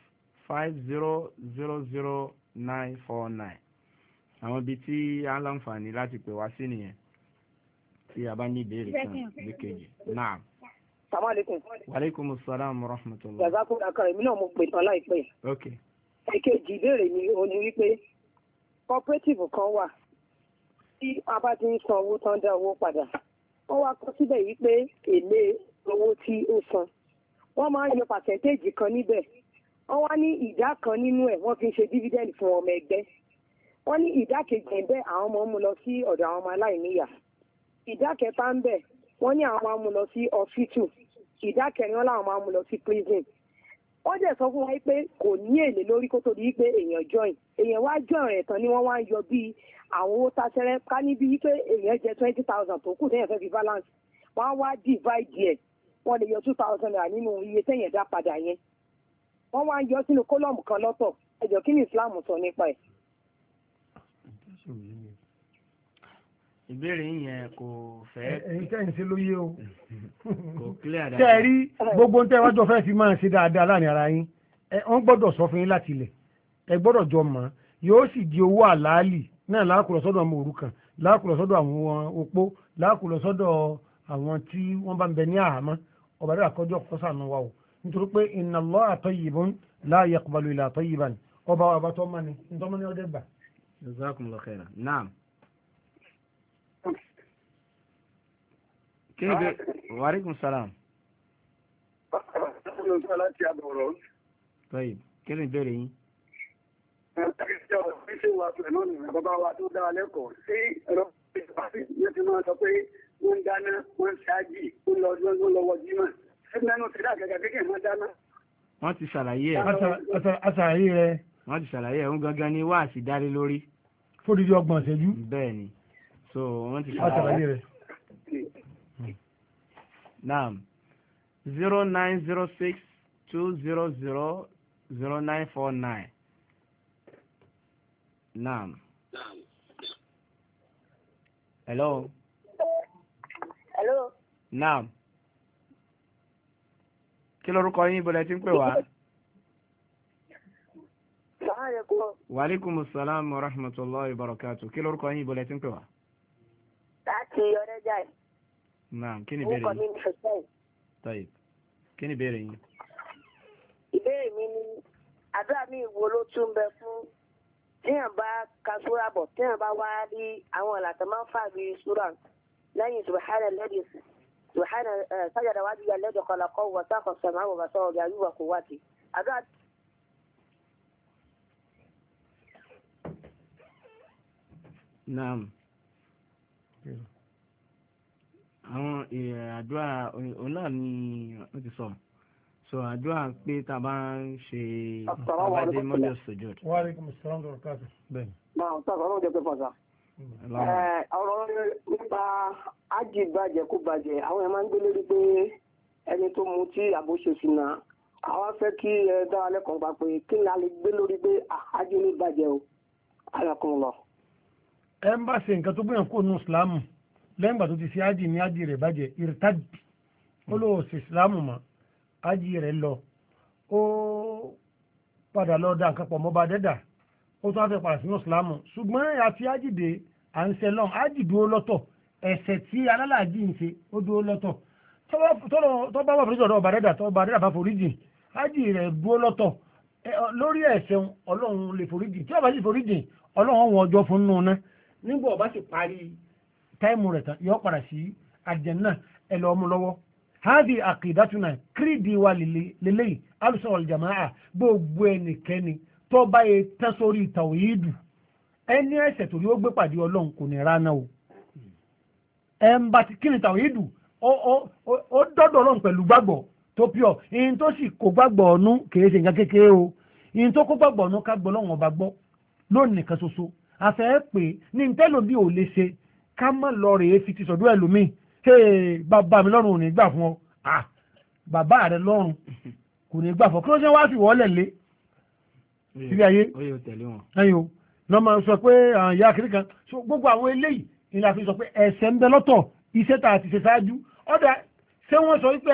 Speaker 1: 50000949 àwọn ibi tí a ń láǹfààní láti pè wá sí nìyẹn tí a bá ní ìbéèrè kan bí kejì náà.
Speaker 7: Sàmàlẹ́kùn.
Speaker 1: Wàlékùn Mùsùlùmí wa rahmatullah.
Speaker 7: Jàzákùn akọrin mi náà mo pè tán láìpẹ́.
Speaker 1: Ok.
Speaker 7: Èkejì ìbéèrè mi ò ní wípé cooperative kan wà tí a bá ti ń san owó tán dá owó padà. Wọ́n wá kọ síbẹ̀ wípé èlé owó tí ó san. Wọ́n máa ń yọ pàṣẹ́ntéèjì kan níbẹ̀. Wọ́n wá ní ìdá kan nínú ẹ̀ wọ́n fi ń ṣe dífídẹ́ǹdì fún ọmọ ẹgbẹ́. Wọ́n ní ìdá kejì ẹ̀ bẹ́ẹ̀ àwọn ọmọ mú lọ sí ọ̀dọ̀ àwọn ọmọ aláìníyà. Ìdá kẹta ń bẹ̀ wọ́n ní àwọn máa mú lọ sí hospital. Ìdá kẹrin wọn làwọn máa mú lọ sí prison. Wọ́n dẹ̀ sọ fún wa pé kò ní èlé lórí kó tó di pé èèyàn join. Èèyàn wá join rẹ̀ tán ni wọ́n wá ń yọ bíi àwọn owó táṣẹ́rẹ́ ká níbi wípé èèyàn jẹ 20,000 tó kù téèyàn fẹ́ fi balance. Wọ́n á wá divide ẹ̀. Wọ́n lè yọ 2,000 naira nínú iye téèyàn dá padà yẹn. Wọ́n wá ń yọ sínú kólọ́ọ̀mù kan lọ́tọ̀. Ẹ jọ̀ọ́ kí ni Islam sọ nípa ẹ̀?
Speaker 1: ìbéèrè yẹn kò fẹ́.
Speaker 2: ẹ̀yin tẹ́yìn sí lóye o.
Speaker 1: kò clear dáadáa.
Speaker 2: tẹ́ ẹ rí gbogbo ń tẹ́ wájọ fẹ́ fi máa ṣe dáadáa láàrin ara yín wọ́n gbọ́dọ̀ sọ fún yín láti ilẹ̀ ẹ gbọ́dọ̀ jọ mọ̀ yóò sì di owó àlàálì náà láàkùlọ̀ sọ́dọ̀ ọmọ òrukàn láàkùlọ̀ sọ́dọ̀ àwọn opó láàkùlọ̀ sọ́dọ̀ àwọn tí wọ́n bá ń bẹ ní àhámọ́ ọba dẹ́rẹ́ àkọ́jọ́ kọ́sànù wa o nítorí pé inna Allaha tayyibun la yaqbalu illa tayyiban ọba wa bá tọ́ mọ́ ni nítorí ní ọdẹ gbà.
Speaker 1: jazakumullahu khairan naam. kí ni bẹ wàlíkùm salaam. tọ́yì kí ni ìbéèrè yín.
Speaker 3: ṣé wàá pẹ̀lú ọ̀nà bàbá wa tó dára lẹ́kọ̀ọ́ sí ẹ̀rọ ìpàdé ti máa sọ pé wọ́n ń dáná wọ́n ń ṣáájì ó lọ́wọ́ jímọ̀ ẹgbẹ́nu ti dá gẹ́gẹ́ kéèké máa dáná.
Speaker 1: wọ́n ti ṣàlàyé ẹ̀.
Speaker 2: àṣàyè rẹ̀.
Speaker 1: wọ́n ti ṣàlàyé ẹ̀ ń gangan ní wáàsí dárí lórí.
Speaker 2: fódìdí ọgbọ̀n ṣẹ́jú.
Speaker 1: bẹ́ẹ̀ ni so wọ́n ti
Speaker 2: ṣàlàyé rẹ̀.
Speaker 1: naam 09062000949 naam. hello.
Speaker 7: hello.
Speaker 1: naam. kí lorúkọ yín bọ̀lẹ̀ tí ń pè wá. wàlíkùmù sàlám wa rahmatullahi wa barakatuh kí lorúkọ yín bọ̀lẹ̀ tí ń pè wá.
Speaker 7: láti ọ̀rẹ́jà yìí.
Speaker 1: naam kí ni ìbéèrè yín.
Speaker 7: orúkọ mi ni hussein.
Speaker 1: tayib kí ni ìbéèrè yín.
Speaker 7: ìbéèrè mi ni àdúrà mi wo ló tún bẹ fún téèyàn bá ka súrà bọ̀ téèyàn bá wá rí àwọn ìlàtọ̀ máa ń fà bí súrà lẹ́yìn subhana lẹ́dí subhana sajada wájú alladhi khalaqahu wa sakhkhara as-sam'a wa basara bi ayyi wa quwwati àdúrà.
Speaker 1: naam àwọn àdúrà òun náà ni wọ́n ti sọ so àdúrà pé tá a bá ń ṣe àbájé mọ́lẹ̀ sojod.
Speaker 2: wa alaikum assalam wa rahmatullahi bẹ́ẹ̀.
Speaker 3: máa ń sọ̀rọ̀ ọlọ́run jẹ́ pé fọ́sà. ọ̀rọ̀ nípa ájì bàjẹ́ kó bàjẹ́ àwọn ẹ̀ máa ń gbé lórí pé ẹni tó mu tí àbò ṣe sí náà àwọn fẹ́ kí ẹ dá wa lẹ́kọ̀ọ́ gbà pé kí ni a lè gbé lórí pé ájì ní bàjẹ́ o alákùn lọ.
Speaker 2: ẹ ń bá ṣe nǹkan tó gbìyànjú kó nu ìsìlámù lẹ́yìn ìgbà tó ti ṣe ájì ní ájì rẹ̀ bàjẹ́ irtad ó lò ṣe ìsìlámù mọ́ ájì rẹ̀ lọ ó padà lọ dá nǹkan pọ̀ mọ́ bá dẹ́dà ó tún á fẹ́ padà sínú ìsìlámù ṣùgbọ́n àti ájì dé à ń ṣe lọ́n ájì dúró lọ́tọ̀ ẹ̀ṣẹ̀ tí alálàájì ń ṣe ó dúró lọ́tọ̀ tó bá wà foríjì ọ̀dọ̀ ọba dẹ́dà tó ọba dẹ́dà bá foríjì ájì rẹ̀ dúró lọ́tọ̀ lórí ẹ̀ṣẹ̀ ọlọ́run lè foríjì tí ọba sì foríjì ọlọ́run wọn ọjọ́ fún nù ná nígbà ọba sì parí táìmù rẹ̀ tán yọ padà sí àjẹ́nà ẹ lọ mú lọ́wọ́ hadi aqidatuna kírídì wa lélẹ́yìn alùsọ̀ ọ̀lùjàmáà gbogbo ẹnikẹ́ni tó bá yẹ tán sórí tàwíìdù ẹni ẹ̀ṣẹ̀ torí ó gbé pàdé ọlọ́run kò ní ránà o ẹ̀ ń bá ti kí ni tàwíìdù ó dọ́dọ̀ ọlọ́run pẹ̀lú gbàgbọ́ tó pure ìyìn tó sì kó gbàgbọ́ ọ̀nù kìí ṣe nǹkan kékeré o ìyìn tó kó gbàgbọ́ ọ̀nù ká gbọ́ lọ́wọ́n ọba gbọ́ lónìí nìkan ṣoṣo àfẹ́ pé ní ntẹ́lò bí ò lè ṣe ká má lọ rèé fi ti sọ̀dọ̀ ẹlòmíì bàbá mi lọ́rùn ò ní gbà fún ọ bàbá rẹ lọ́rùn kò ní gbà fún ọ kí ló ṣe wá sí wọ́ọ́lẹ̀ lé síbi ayé ẹ̀yìn o lọ́ máa sọ pé àwọn ìyá kiri kan gbogbo àwọn eléyìí ni la fi sọ pé ẹ̀ṣẹ̀ ń bẹ lọ́tọ̀ iṣẹ́ tá a ti ṣe ṣáájú ọ̀dà ṣé wọ́n sọ wípé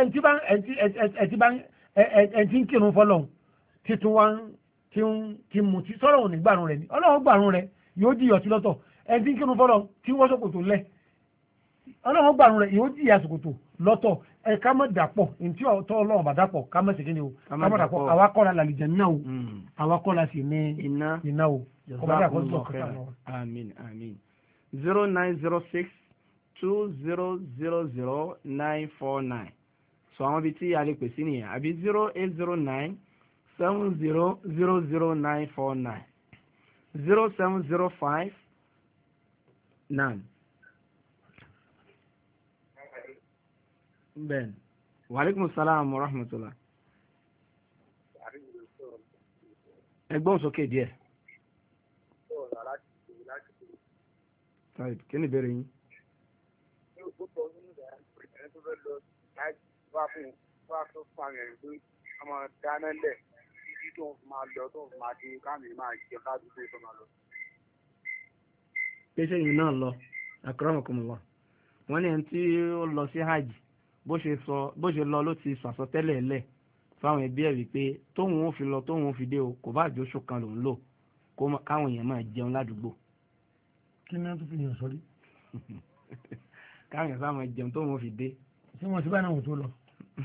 Speaker 2: ẹ̀ǹtí ń kírun fọlọ́hún títún wá ti mú tí sọ́rọ̀ òní gbàrún rẹ̀ ni ọlọ́run gbàrún rẹ̀ yóò jìyà sí lọ́tọ̀ ẹ̀ǹtí ń kírun fọlọ́hún tí wọ́n ṣòkòtò lẹ̀ ọlọ́run gbàrún rẹ̀ yóò jìyà ṣòkòtò lọ́tọ̀ ẹ̀ ká má dàpọ̀ ntí ọ̀tọ̀ ọlọ́run bá dàpọ̀ ká má ṣèkéde o ká má dàpọ̀ àwa kọ́ la làlìjẹ̀ náà o àwa kọ́ la sì ní iná o ọ̀bàdà kọ́ sọ̀ kọ́ta lọ.
Speaker 1: àmín àmín 09062000949 so àwọn ibi tí a lè pè sí nìyẹn àbí 08097000949 0705 9 bẹ́ẹ̀ wàlíkùmù sálàmù wa rahmatullah ẹgbọ́n sókè díẹ̀ kí ni ìbéèrè yín. pèsè yìí náà lọ akramakumullah wọ́n ní ẹni tí ó lọ sí hajj bó ṣe lọ ló ti sọ àsọtẹ́lẹ̀ lẹ̀ fáwọn ẹbí ẹ̀ wípé tóun ó fi lọ tóun ó fi dé o kò bá àjọṣù kan lòún lò káwọn èèyàn máa jẹun ládùúgbò.
Speaker 2: kí ni wọ́n tún fi yàn sọ́rí.
Speaker 1: káwọn èèyàn sáà máa jẹun tóun ó fi dé.
Speaker 2: ṣé wọ́n ti bá náà wò tó lọ.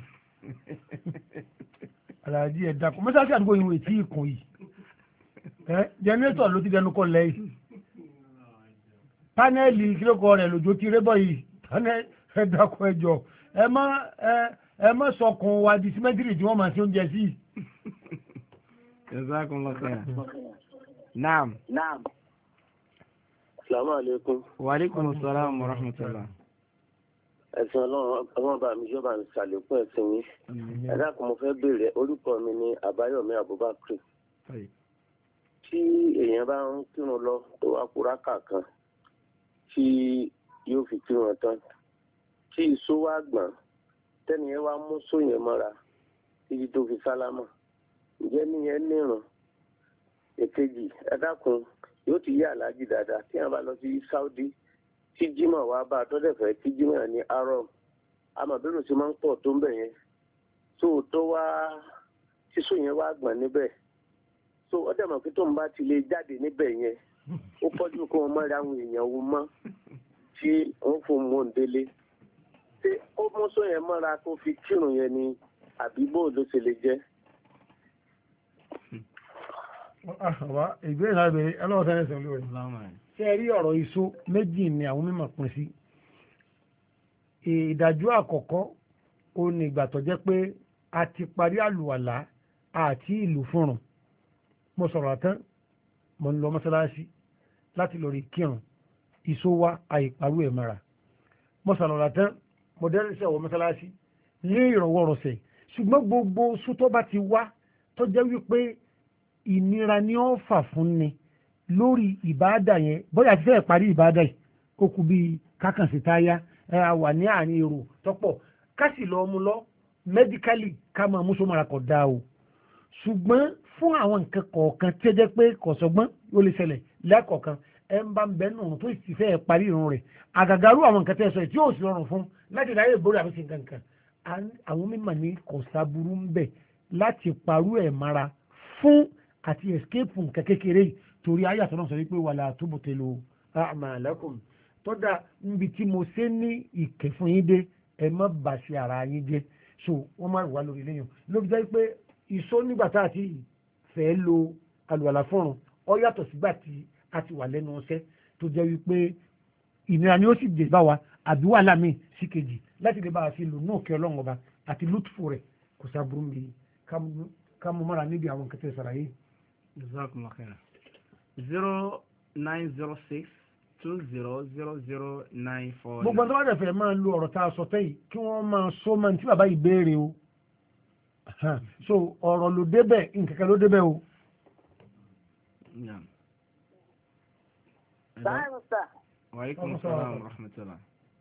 Speaker 2: àlàyé ẹ̀dá kò mọ́sáàsì àdúgbò yìí wò tí ì kùn yìí. jẹnẹrétọ̀ ló ti dẹnu kọ lẹ́yìn. pánẹ́ẹ̀lì kílókọ rẹ̀ lòjó ti rébọ̀ yìí ẹ̀dá kọ ẹjọ́ ẹ má sọkùn wa di símẹ́tìrì tí wọ́n máa ṣe oúnjẹ sí.
Speaker 1: jazakumullahu khairan. naam.
Speaker 8: Assalamu alaikum.
Speaker 1: Wa alaikum assalam wa rahmatullah.
Speaker 8: Ẹ̀sìn ọlọ́run bá mi yóò bá mi ṣàlékún ẹ̀sìn yín. Ẹ̀dá kan mo fẹ́ béèrè orúkọ mi ní Àbáyọ̀mí Abubakar. Tí èèyàn bá ń kírun lọ tó wá kúrá kàkan tí yóò fi kírun tán tí ìṣó wá gbọ̀n tẹ́niyẹn wá mú sóyẹn mọ́ra títí tó fi sálámà ǹjẹ́ níyẹn nírun? Èkejì ẹ̀dá kan yóò ti yé aláàjì dáadáa tí wọ́n bá lọ sí Saudi tí jimoh wá bá a tọ́jú fẹ́ tí jimoh ní arab amọ̀bẹ́rù tí máa ń pọ̀ tó ń bẹ̀ yẹn tó wá sísú yẹn wá gbọ̀n níbẹ̀ tó ọdẹ mọ̀ pé tó ń bá ti lè jáde níbẹ̀ yẹn ó pọ́jú kó wọn mọ́ra àwọn èèyàn wọn mọ́ tí wọ́n fún un délé ṣé ó mú sọ yẹn mọ́ra kó fi kírun yẹn ni àbí bó ló ṣe lè jẹ́.
Speaker 2: ìgbéyàwó ìbéèrè ọlọ́wọ́ sẹ́yìn sẹ́yìn lórí. ṣé ẹ rí ọ̀rọ̀ iṣó méjì ni àwọn mímọ̀ pín sí. ìdájọ́ àkọ́kọ́ ó ní ìgbà tó jẹ́ pé a ti parí àlùwàlá àti ìlú fúnrun. mo sọ̀rọ̀ tán mo ń lọ mọ́sálásí láti lọ rí kírun iṣó wa àìparú ẹ̀ mara. mo sọ̀rọ̀ tán mo dẹ́rẹ́ sí ọ̀wọ́ mọ́sálásí ní ìrọ̀wọ́rọ̀sẹ̀ ṣùgbọ́n gbogbo sútọ́ bá ti wá tó jẹ́ wípé ìnira ni ó fà fún ni lórí ìbáàdà yẹn bóyá ti fẹ́ parí ìbáàdà yìí ó kù bíi kákànsì táyà wà ní àárín èrò tọ́pọ̀ ká sì lọ mú lọ mẹ́díkálì ká máa mú sómọ́ra kọ̀ dáa o ṣùgbọ́n fún àwọn nǹkan kọ̀ọ̀kan tí ó jẹ́ pé kọ̀sọ́gbọ́n yóò lè ṣẹlẹ̀ lẹ́ẹ̀kọ̀ọ̀kan ẹ ń bá ń bẹ́ nù tó sì fẹ́ parí irun rẹ̀ àgàgàrú àwọn nǹkan tẹ́ sọ tí yóò sì rọrùn fún láti ráyè borí àbí sí nǹkan àwọn mímọ̀ ní kọ̀sáburú ń bẹ̀ láti parú ẹ̀ mara fún àti escape nǹkan kékeré torí ayé àtọ́nà sọ wípé wala tubtilu a'malakum tọ́da níbi tí mo ṣe ní ìkẹ́ fún yín dé ẹ má bà sí ara yín jẹ́ so wọ́n má wà lórí lẹ́yìn ló fi jẹ́ pé ìṣó nígbà tá a ti fẹ́ lo àlùwàlà fọ́run ọ yàtọ̀ sígbà tí a ti wà lẹ́nu ọṣẹ́ tó jẹ́ wípé ìnira ni ó sì dé bá wa àbí wàhálà míì sí kejì láti lè bá a fi lò ní òkè ọlọ́run ọba àti lùtùfù rẹ̀ kò sábúrú mi ká mú mọ́ra níbi àwọn kẹtẹ́ sàlàyé.
Speaker 1: Jazakumullahu khairan. 0906 20000949.
Speaker 2: gbogbo tó bá dẹ̀ fẹ́ máa lo ọ̀rọ̀ tá a sọ tẹ́yì kí wọ́n máa sọ máa tí bàbá yìí béèrè o so ọ̀rọ̀ ló débẹ̀ nǹkankan ló débẹ̀ o.
Speaker 1: Wa alaikum salaam wa rahmatullah.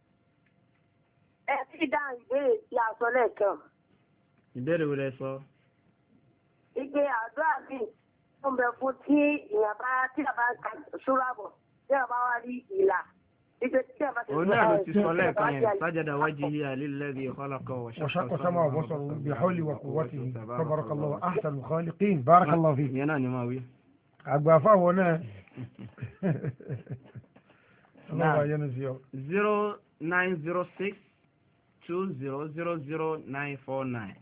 Speaker 7: ẹ ti dá ìbéèrè tí a sọ lẹ́ẹ̀kan.
Speaker 1: ìbéèrè wo lẹ sọ.
Speaker 7: ìgbé àdúrà bíi ó ń bẹ fún tí ìyàn bá tí a bá ka ṣúra bọ̀ tí a bá wá rí ìlà.
Speaker 1: òun náà ló ti sọ lẹ́ẹ̀kan yẹn sajada wajhihi lilladhi khalaqa wa
Speaker 2: shaqqa sam'ahu wa basarahu bi hawli wa quwwatihi tabarakallahu ahsanul khaliqin barakallahu fiik.
Speaker 1: ìyẹn náà ni máa wí.
Speaker 2: àgbà fáwọn náà.
Speaker 1: 0906 20000949.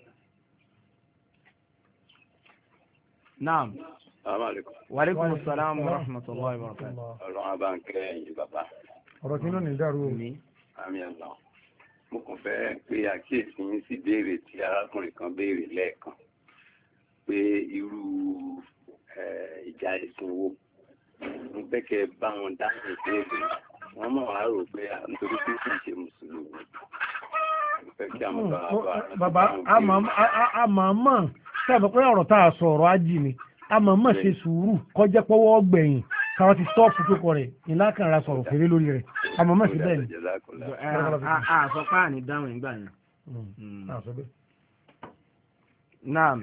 Speaker 1: Naam.
Speaker 9: Assalamualaikum.
Speaker 1: Waalaikumsalam warahmatullahi wabarakatuh.
Speaker 9: Ọlọ́run àbá ń kẹ́ ẹ̀yin bàbá.
Speaker 2: ọ̀rọ̀ tí náà ní dàrú
Speaker 1: omi.
Speaker 9: Àmì ẹ̀lọ́. Mo kàn fẹ́ pé àkíyèsí yín sí béèrè tí arákùnrin kan béèrè lẹ́ẹ̀kan pé irú ìjà ẹ̀sìn wo mo fẹ́ kẹ́ bá wọn dáhùn ìbéèrè wọ́n mọ̀ wá rò pé nítorí pé kì í ṣe mùsùlùmí. Mo fẹ́ kí àwọn
Speaker 2: bàbá àmàmà sábà pé ọ̀rọ̀ tá a sọ ọ̀rọ̀ ajì ni àmàmà ṣe sùúrù kọjá pọ́wọ́ gbẹ̀yìn káwọn ti stọ́ọ̀pù tó kọ rẹ̀ ìlàkànra sọ̀rọ̀ fèrè lórí rẹ̀ àmàmà sí bẹ́ẹ̀ ni.
Speaker 1: àsọpá ní dáhùn ìgbà yẹn. naam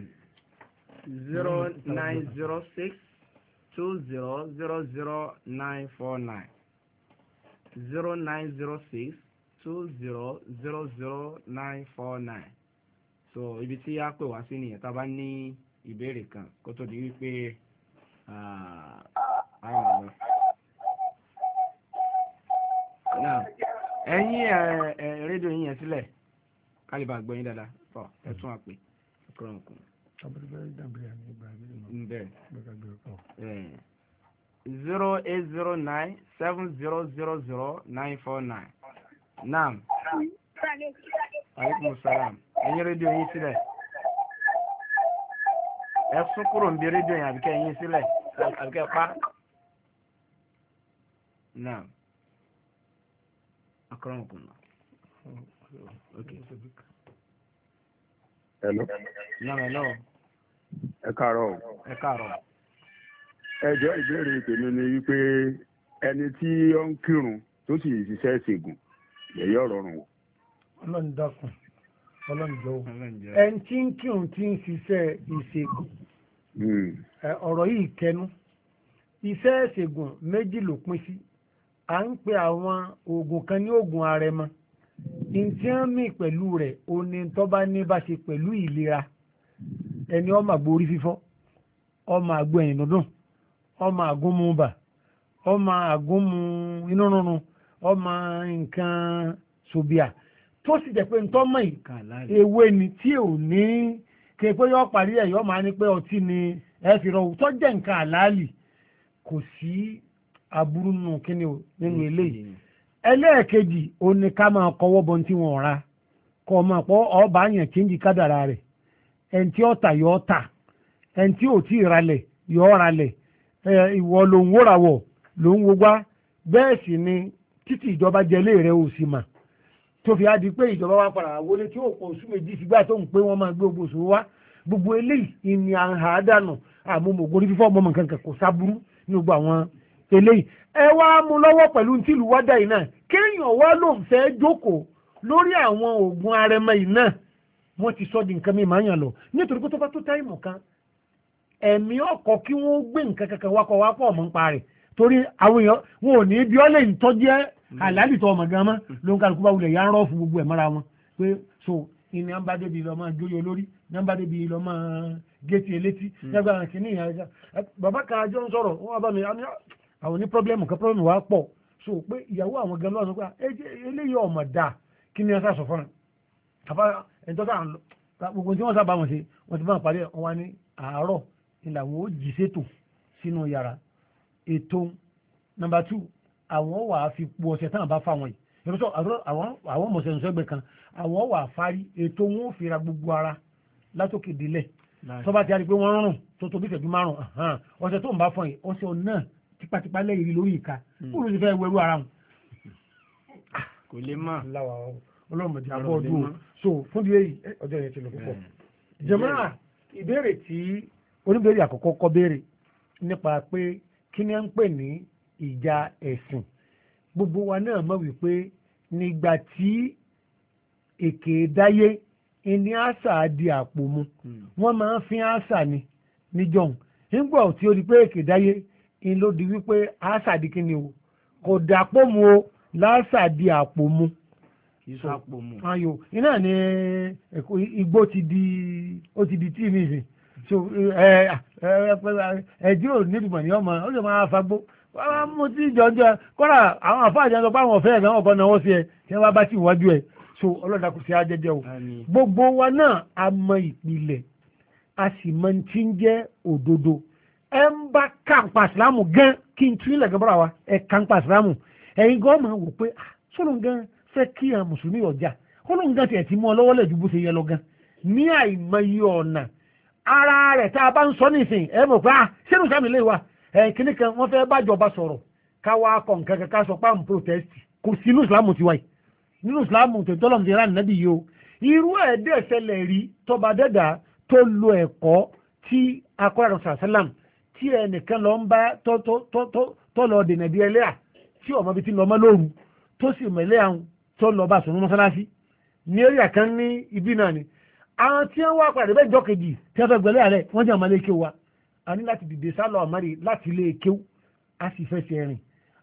Speaker 1: 0906 20000949. 090620000949. so ibi tí a pè wá sí nìyẹn tá a bá ní ìbéèrè kan kó tó di wípé ẹ̀yin rédíò yín yẹn sílẹ̀ kálíbà gbọ́ yín dáadáa tọ́ ẹ tún àpè kúrọ̀n kù. 08097000949. naam. aleykum salaam. ẹ̀yin rédíò yín sílẹ̀. ẹ sún kúrò ń bí rédíò yín àbíkẹ́ yín sílẹ̀ àbíkẹ́ pa. naam. akọrọ̀nkùn náà. okay.
Speaker 10: hello.
Speaker 1: naam hello.
Speaker 10: ẹ káàárọ̀.
Speaker 1: ẹ káàárọ̀.
Speaker 10: ẹjọ́ ìbéèrè tèmi ni wípé ẹni tí ó ń kírun tó sì ṣiṣẹ́ ìṣègùn lẹ́yìn ọ̀rọ̀ rùn wò.
Speaker 2: ọlọ́run dákun ọlọ́run jọ̀wọ́ ẹni tí ń kírun tí ń ṣiṣẹ́ ìṣègùn ọ̀rọ̀ yìí kẹnu iṣẹ́ ìṣègùn méjì ló pín sí à ń pe àwọn oògùn kan ní oògùn arẹmọ ntí wọ́n mì pẹ̀lú rẹ̀ òní tó bá ní bá ṣe pẹ̀lú ìlera ẹni ọmọ àgbo orí fífọ́ ọmọ àgbo ẹ̀yìn dúndùn ọmọ àgúnmùbà ọmọ àgúnmù inú rúnrún ọmọ nǹkan ṣòbíà tó sì jẹ́ pé ntọ́mọ̀ yìí ewé ni tí ò ní kí pé yọ parí ẹ̀ yọ máa ní pé ọtí ni ẹ fi rọ tó jẹ́ nǹkan àlàálì kò sí aburú nù kíni o nínú eléyìí ẹlẹ́ẹ̀kejì ó ní ká máa kọwọ́ bọ́ tí wọ́n ra kọ́ máa pọ́ ọba yẹn kíńjì kádàrà rẹ̀ ẹni tí ó tà yọ ọ́ tà ẹni tí ò tí ì ralẹ̀ yọ ọ́ ralẹ̀ ìwọ ló ń wóra wọ̀ ló ń wogbá bẹ́ẹ̀ sì ni títí ìjọba jẹlé rẹ̀ ò sì mà tó fi á di pé ìjọba wa padà wọlé tí ó pọ̀ oṣù méjì sígbà tó ń pé wọ́n máa gbé oṣù wá gbogbo eléyìí ìní àhà dànù àmúmọ̀gbọ́n orí fífọ́ ọmọ nǹkan kan kò sábúrú ní gbogbo àwọn eléyìí ẹ wá mú lọ́wọ́ pẹ̀lú tìlú wádà yìí náà kéèyàn wá ló ń fẹ́ jókòó lórí àwọn oògùn arẹmọ yìí náà wọ́n ti sọ di nǹkan mi máa yàn lọ nítorí pé tó bá tó táìmù kan ẹ̀mí ọkọ̀ kí wọ́n gbé nǹkan kankan wakọ̀ wá pọ̀ mọ́ ń pa rẹ̀ torí àwọn èèyàn wọn ò ní bí ọ́ lè ń tọ́jẹ́ àlálì tó ọmọ gan mọ́ ló ń kálukú bá wulẹ̀ yà ń rọ́ fún gbogbo ẹ̀ mọ́ra wọn pé so ìní à ń bá débi lọ máa jóyè olórí ní à ń bá débi lọ máa géètì elétí nígbà kìíní ìyá bàbá kan àjọ ń sọ̀rọ̀ wọ́n bá mi àwọn ní pọ́blẹ́mù kan pọ́blẹ́mù wa pọ̀ so pé ìyàwó àwọn gan lọ́wọ́ sọ pé eléyìí ọmọ dáa kí ni ẹ sá sọ fún un àbá ẹ̀ńtọ́ sáà gbogbo tí wọ́n sábà wọn ṣe wọ́n ti bá wọn parí wọn wá ní àárọ̀ ilà àwọn ó jí sétò sínú yàrá ètò nọ́mbà 2 àwọn wà á fi po ọ̀sẹ̀ táwọn bá fáwọn yìí ìrọsọ àwọn ọmọọ̀sẹ̀ ìṣẹ́gbẹ̀ kan àwọn wà á fárí ètò wọn ó fi ra gbogbo ara látòkè délẹ̀ tó bá ti a rí pé wọ́n rùn tó tóbi ìṣẹ́jú 5 ọ̀sẹ̀ tó ń bá fọyín ọ̀sẹ̀ náà tipátipá lẹ́yìn lórí ìka kúrò sí fẹ́ wẹrú ara wọn.
Speaker 1: kò lè mọ̀
Speaker 2: ọlọ́mọdé àbọ̀ ọdún so fún di èyí ọjọ́ yẹn ti lọ púpọ̀. jàmáà ìbéèrè tí oníbèrè àkọ́kọ́ kọ́ béèrè nípa pé kí ni à ń pè ní ìjà ẹ̀sìn gbogbo wa náà mọ̀ wípé nígbà tí èké dáyé ìní àṣà di àpò mu wọ́n máa ń fi àṣà ni níjọ́un nígbà tí ó di pé èké dáyé ìní ló di wípé àṣà di kíni o kò dàpọ̀ mu o láṣà di àpò mu ayo iná ni igbó ti di tíì nìsín so ẹjọ́ ò nídìmọ̀ ní ọmọ ó sì máa fagbó wọ́n mú tí jọjọ kọ́ra àwọn àfáàjọ sọ pé àwọn ọ̀fẹ́ ẹ̀gán ọ̀kan náà wọ́n sí ẹ tí wọ́n bá ti wájú ẹ so ọlọ́dà kò sí ajẹjẹ o gbogbo wa náà a mọ ìpìlẹ̀ a sì mọ tí ń jẹ́ òdodo ẹ ń bá kàǹpà sílámù gan kí n tún ilẹ̀ gan bọ́ra wa ẹ kàǹpà sílámù ẹ̀yin gan máa wò pé sọ́nà gan fẹ́ kí àwọn mùsùlùmí ọjà ọlọ́run gan tiẹ̀ ti mú ọ lọ́wọ́ lẹ̀ ju bó ṣe yẹ lọ gan ní àìmọye ọ̀nà ara rẹ̀ tá a bá ń sọ nísìnyí ẹ mọ̀ pé sínú sámi lè wa kíní kan wọ́n fẹ́ bájọba sọ̀rọ̀ káwa kọ̀ nǹkan kan ká sọ pé à ń protest kò sí inú ìsìlámù tiwa yìí nínú ìsìlámù tó tọ́lọ̀ ti rán nàbí yìí o irú ẹ̀ dẹ̀ ṣẹlẹ̀ rí tọba dẹ́dà tó lo ẹ̀kọ́ tí akọ́rẹ́ sàlám tí ẹnìkan lọ ń bá tó lọ dènà bí ẹlẹ́à tí ọmọ bíi ti lọ mọ́ lóru tó sì mẹ́lẹ́ àwọn tó lọ bá sọ̀rọ̀ mọ́sálásí ní eré àkàn ní ibi náà ni àwọn tí wọ́n wá padà bẹ́ẹ̀ jọ́ kejì tí wọ́n fẹ́ gbẹ̀lẹ́ ààrẹ wọ́n jẹ́ àmàlẹ́ kéwà a ní láti dìde sálọ àmárì láti ilé kéw a sì fẹsẹ̀ rìn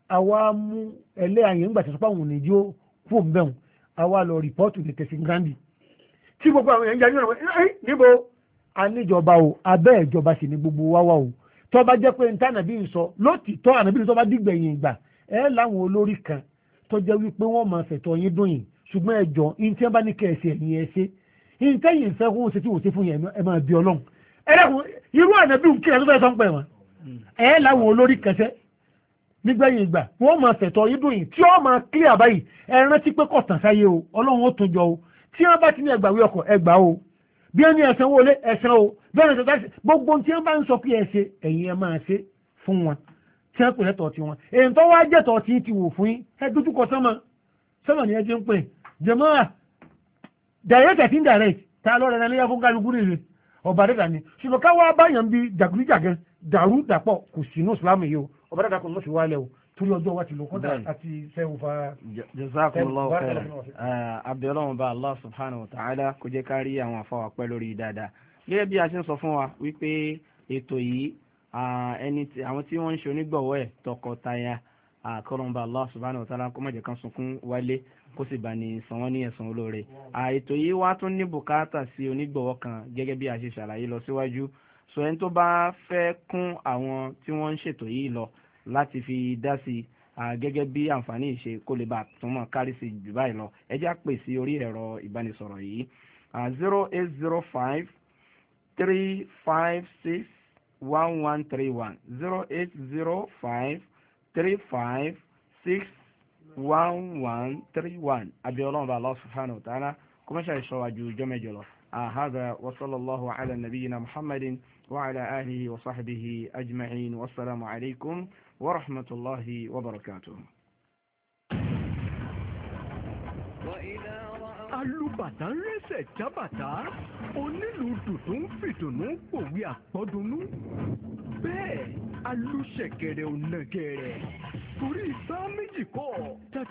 Speaker 2: àwa mú ẹlẹ́yàyẹ̀ ńgbà tí sọ́pọ̀ àwọn òní yóò kú òǹbẹ̀hùn àwa lọ rìpọ́ọ̀tù ní tẹ̀sí grandi tí gbogbo àwọn èèyàn jáde náà níbo aníjọba o abẹ́ ìjọba sì ni gbogbo wá wá o tó bá jẹ́ pé níta ànàbí ń sọ lótìtọ́ ànàbí ń sọ bá dìgbẹ̀yìn ìgbà láwọn olórí kan tó jẹ́ wípé wọ́n máa fẹ̀tọ́ yín dùn yín ṣùgbọ́n ẹjọ́ ní tí wọ́n bá ní kẹ̀sì ẹ̀yìn ẹ̀ ṣe ní tẹ́yìn ìfẹ́ kó ṣe tí wò ṣe fún yẹn ẹ máa bí ọlọ́run ẹlẹ́kùn irú ànàbí ń kíra tó fẹ́ sọ́n pẹ̀ wọ́n láwọn olórí kẹsẹ́ nígbẹ̀yìn ìgbà wọ́n máa fẹ̀tọ́ yín dùn yín tí wọ́n máa kílíà báyìí ẹ rántí pé kọ̀tàn sáyé o ọlọ́run ó tún jọ o tí wọ́n bá ti ní ẹgbàwé ọkọ̀ ẹgbàá o bí wọ́n ní ẹ̀sán wọlé ẹ̀sán o bẹ́ẹ̀ ni ṣe gbogbo tí wọ́n bá ń sọ pé ẹ ṣe ẹ̀yin ẹ máa ṣe fún wọn tí wọ́n pè lẹ́tọ̀ọ́ tí wọn èyí tó wá jẹ́tọ̀ tí ti wò fún yín ẹ dójúkọ sọ́mọ̀ ni ẹ ti ń pè jẹ́mọ́ direct àti indirect ta lọ́rẹ̀ náà léyà fún kálukú rèé ọba dẹ́dà ni ṣùgbọ́n káwá báyàn bí jàgùdíjàgàn dàrú dàpọ̀ kò sí inú ìsìlámù yìí o ọba dẹ́dà kò ní wọ́n fi wálẹ̀ o torí ọjọ́ wa ti lò kọ́dà àti sẹ́wọ̀n fa.
Speaker 1: jazakumullahu khairan abiyọlọ́wọ́n bá Allah subhanahu wa ta'ala kó jẹ́ ká rí àwọn afọwà pẹ́ lórí dáadáa gẹ́gẹ́ bí a ṣe ń sọ fún wa wípé ètò yìí àwọn tí wọ́n ń ṣe onígbọ̀wọ́ ẹ̀ tọkọtaya kọ́lọ́mbà Allah subhanahu wa ta'ala kó má jẹ́ kan sunkún wálé kó sì bá ní san wọ́n ní ẹ̀san olóore. ètò yìí wá tún ní bùkátà sí onígbọ̀wọ́ kan gẹ́gẹ́ bí a ṣe ṣàlàyé lọ síwájú so ẹni tó bá fẹ́ kún àwọn tí wọ́n ń ṣètò yìí lọ láti fi dá sí gẹ́gẹ́ bí àǹfààní ìṣe kó lè bá túnmọ̀ kárí sí jù báyìí lọ ẹ jẹ́ á pè sí orí ẹ̀rọ ìbánisọ̀rọ̀ yìí 0805 356 1131 0805 356 1131 àbí Ọlọ́run bá Allah subhanahu wa ta'ala kó mẹ́ṣà ìṣọ́wájú jọ́mẹ́jọ lọ هذا وصلى الله على نبينا محمد وعلى آله وصحبه أجمعين والسلام عليكم ورحمة الله وبركاته.
Speaker 11: alùbàtà ń rẹ́sẹ̀ jábàtà onílù dùdú ń fìdùnnú pòwe àpọ́dúnú bẹ́ẹ̀ alùṣẹ̀kẹ̀rẹ̀ ò nàgẹ̀rẹ̀ torí ìgbà méjì kọ́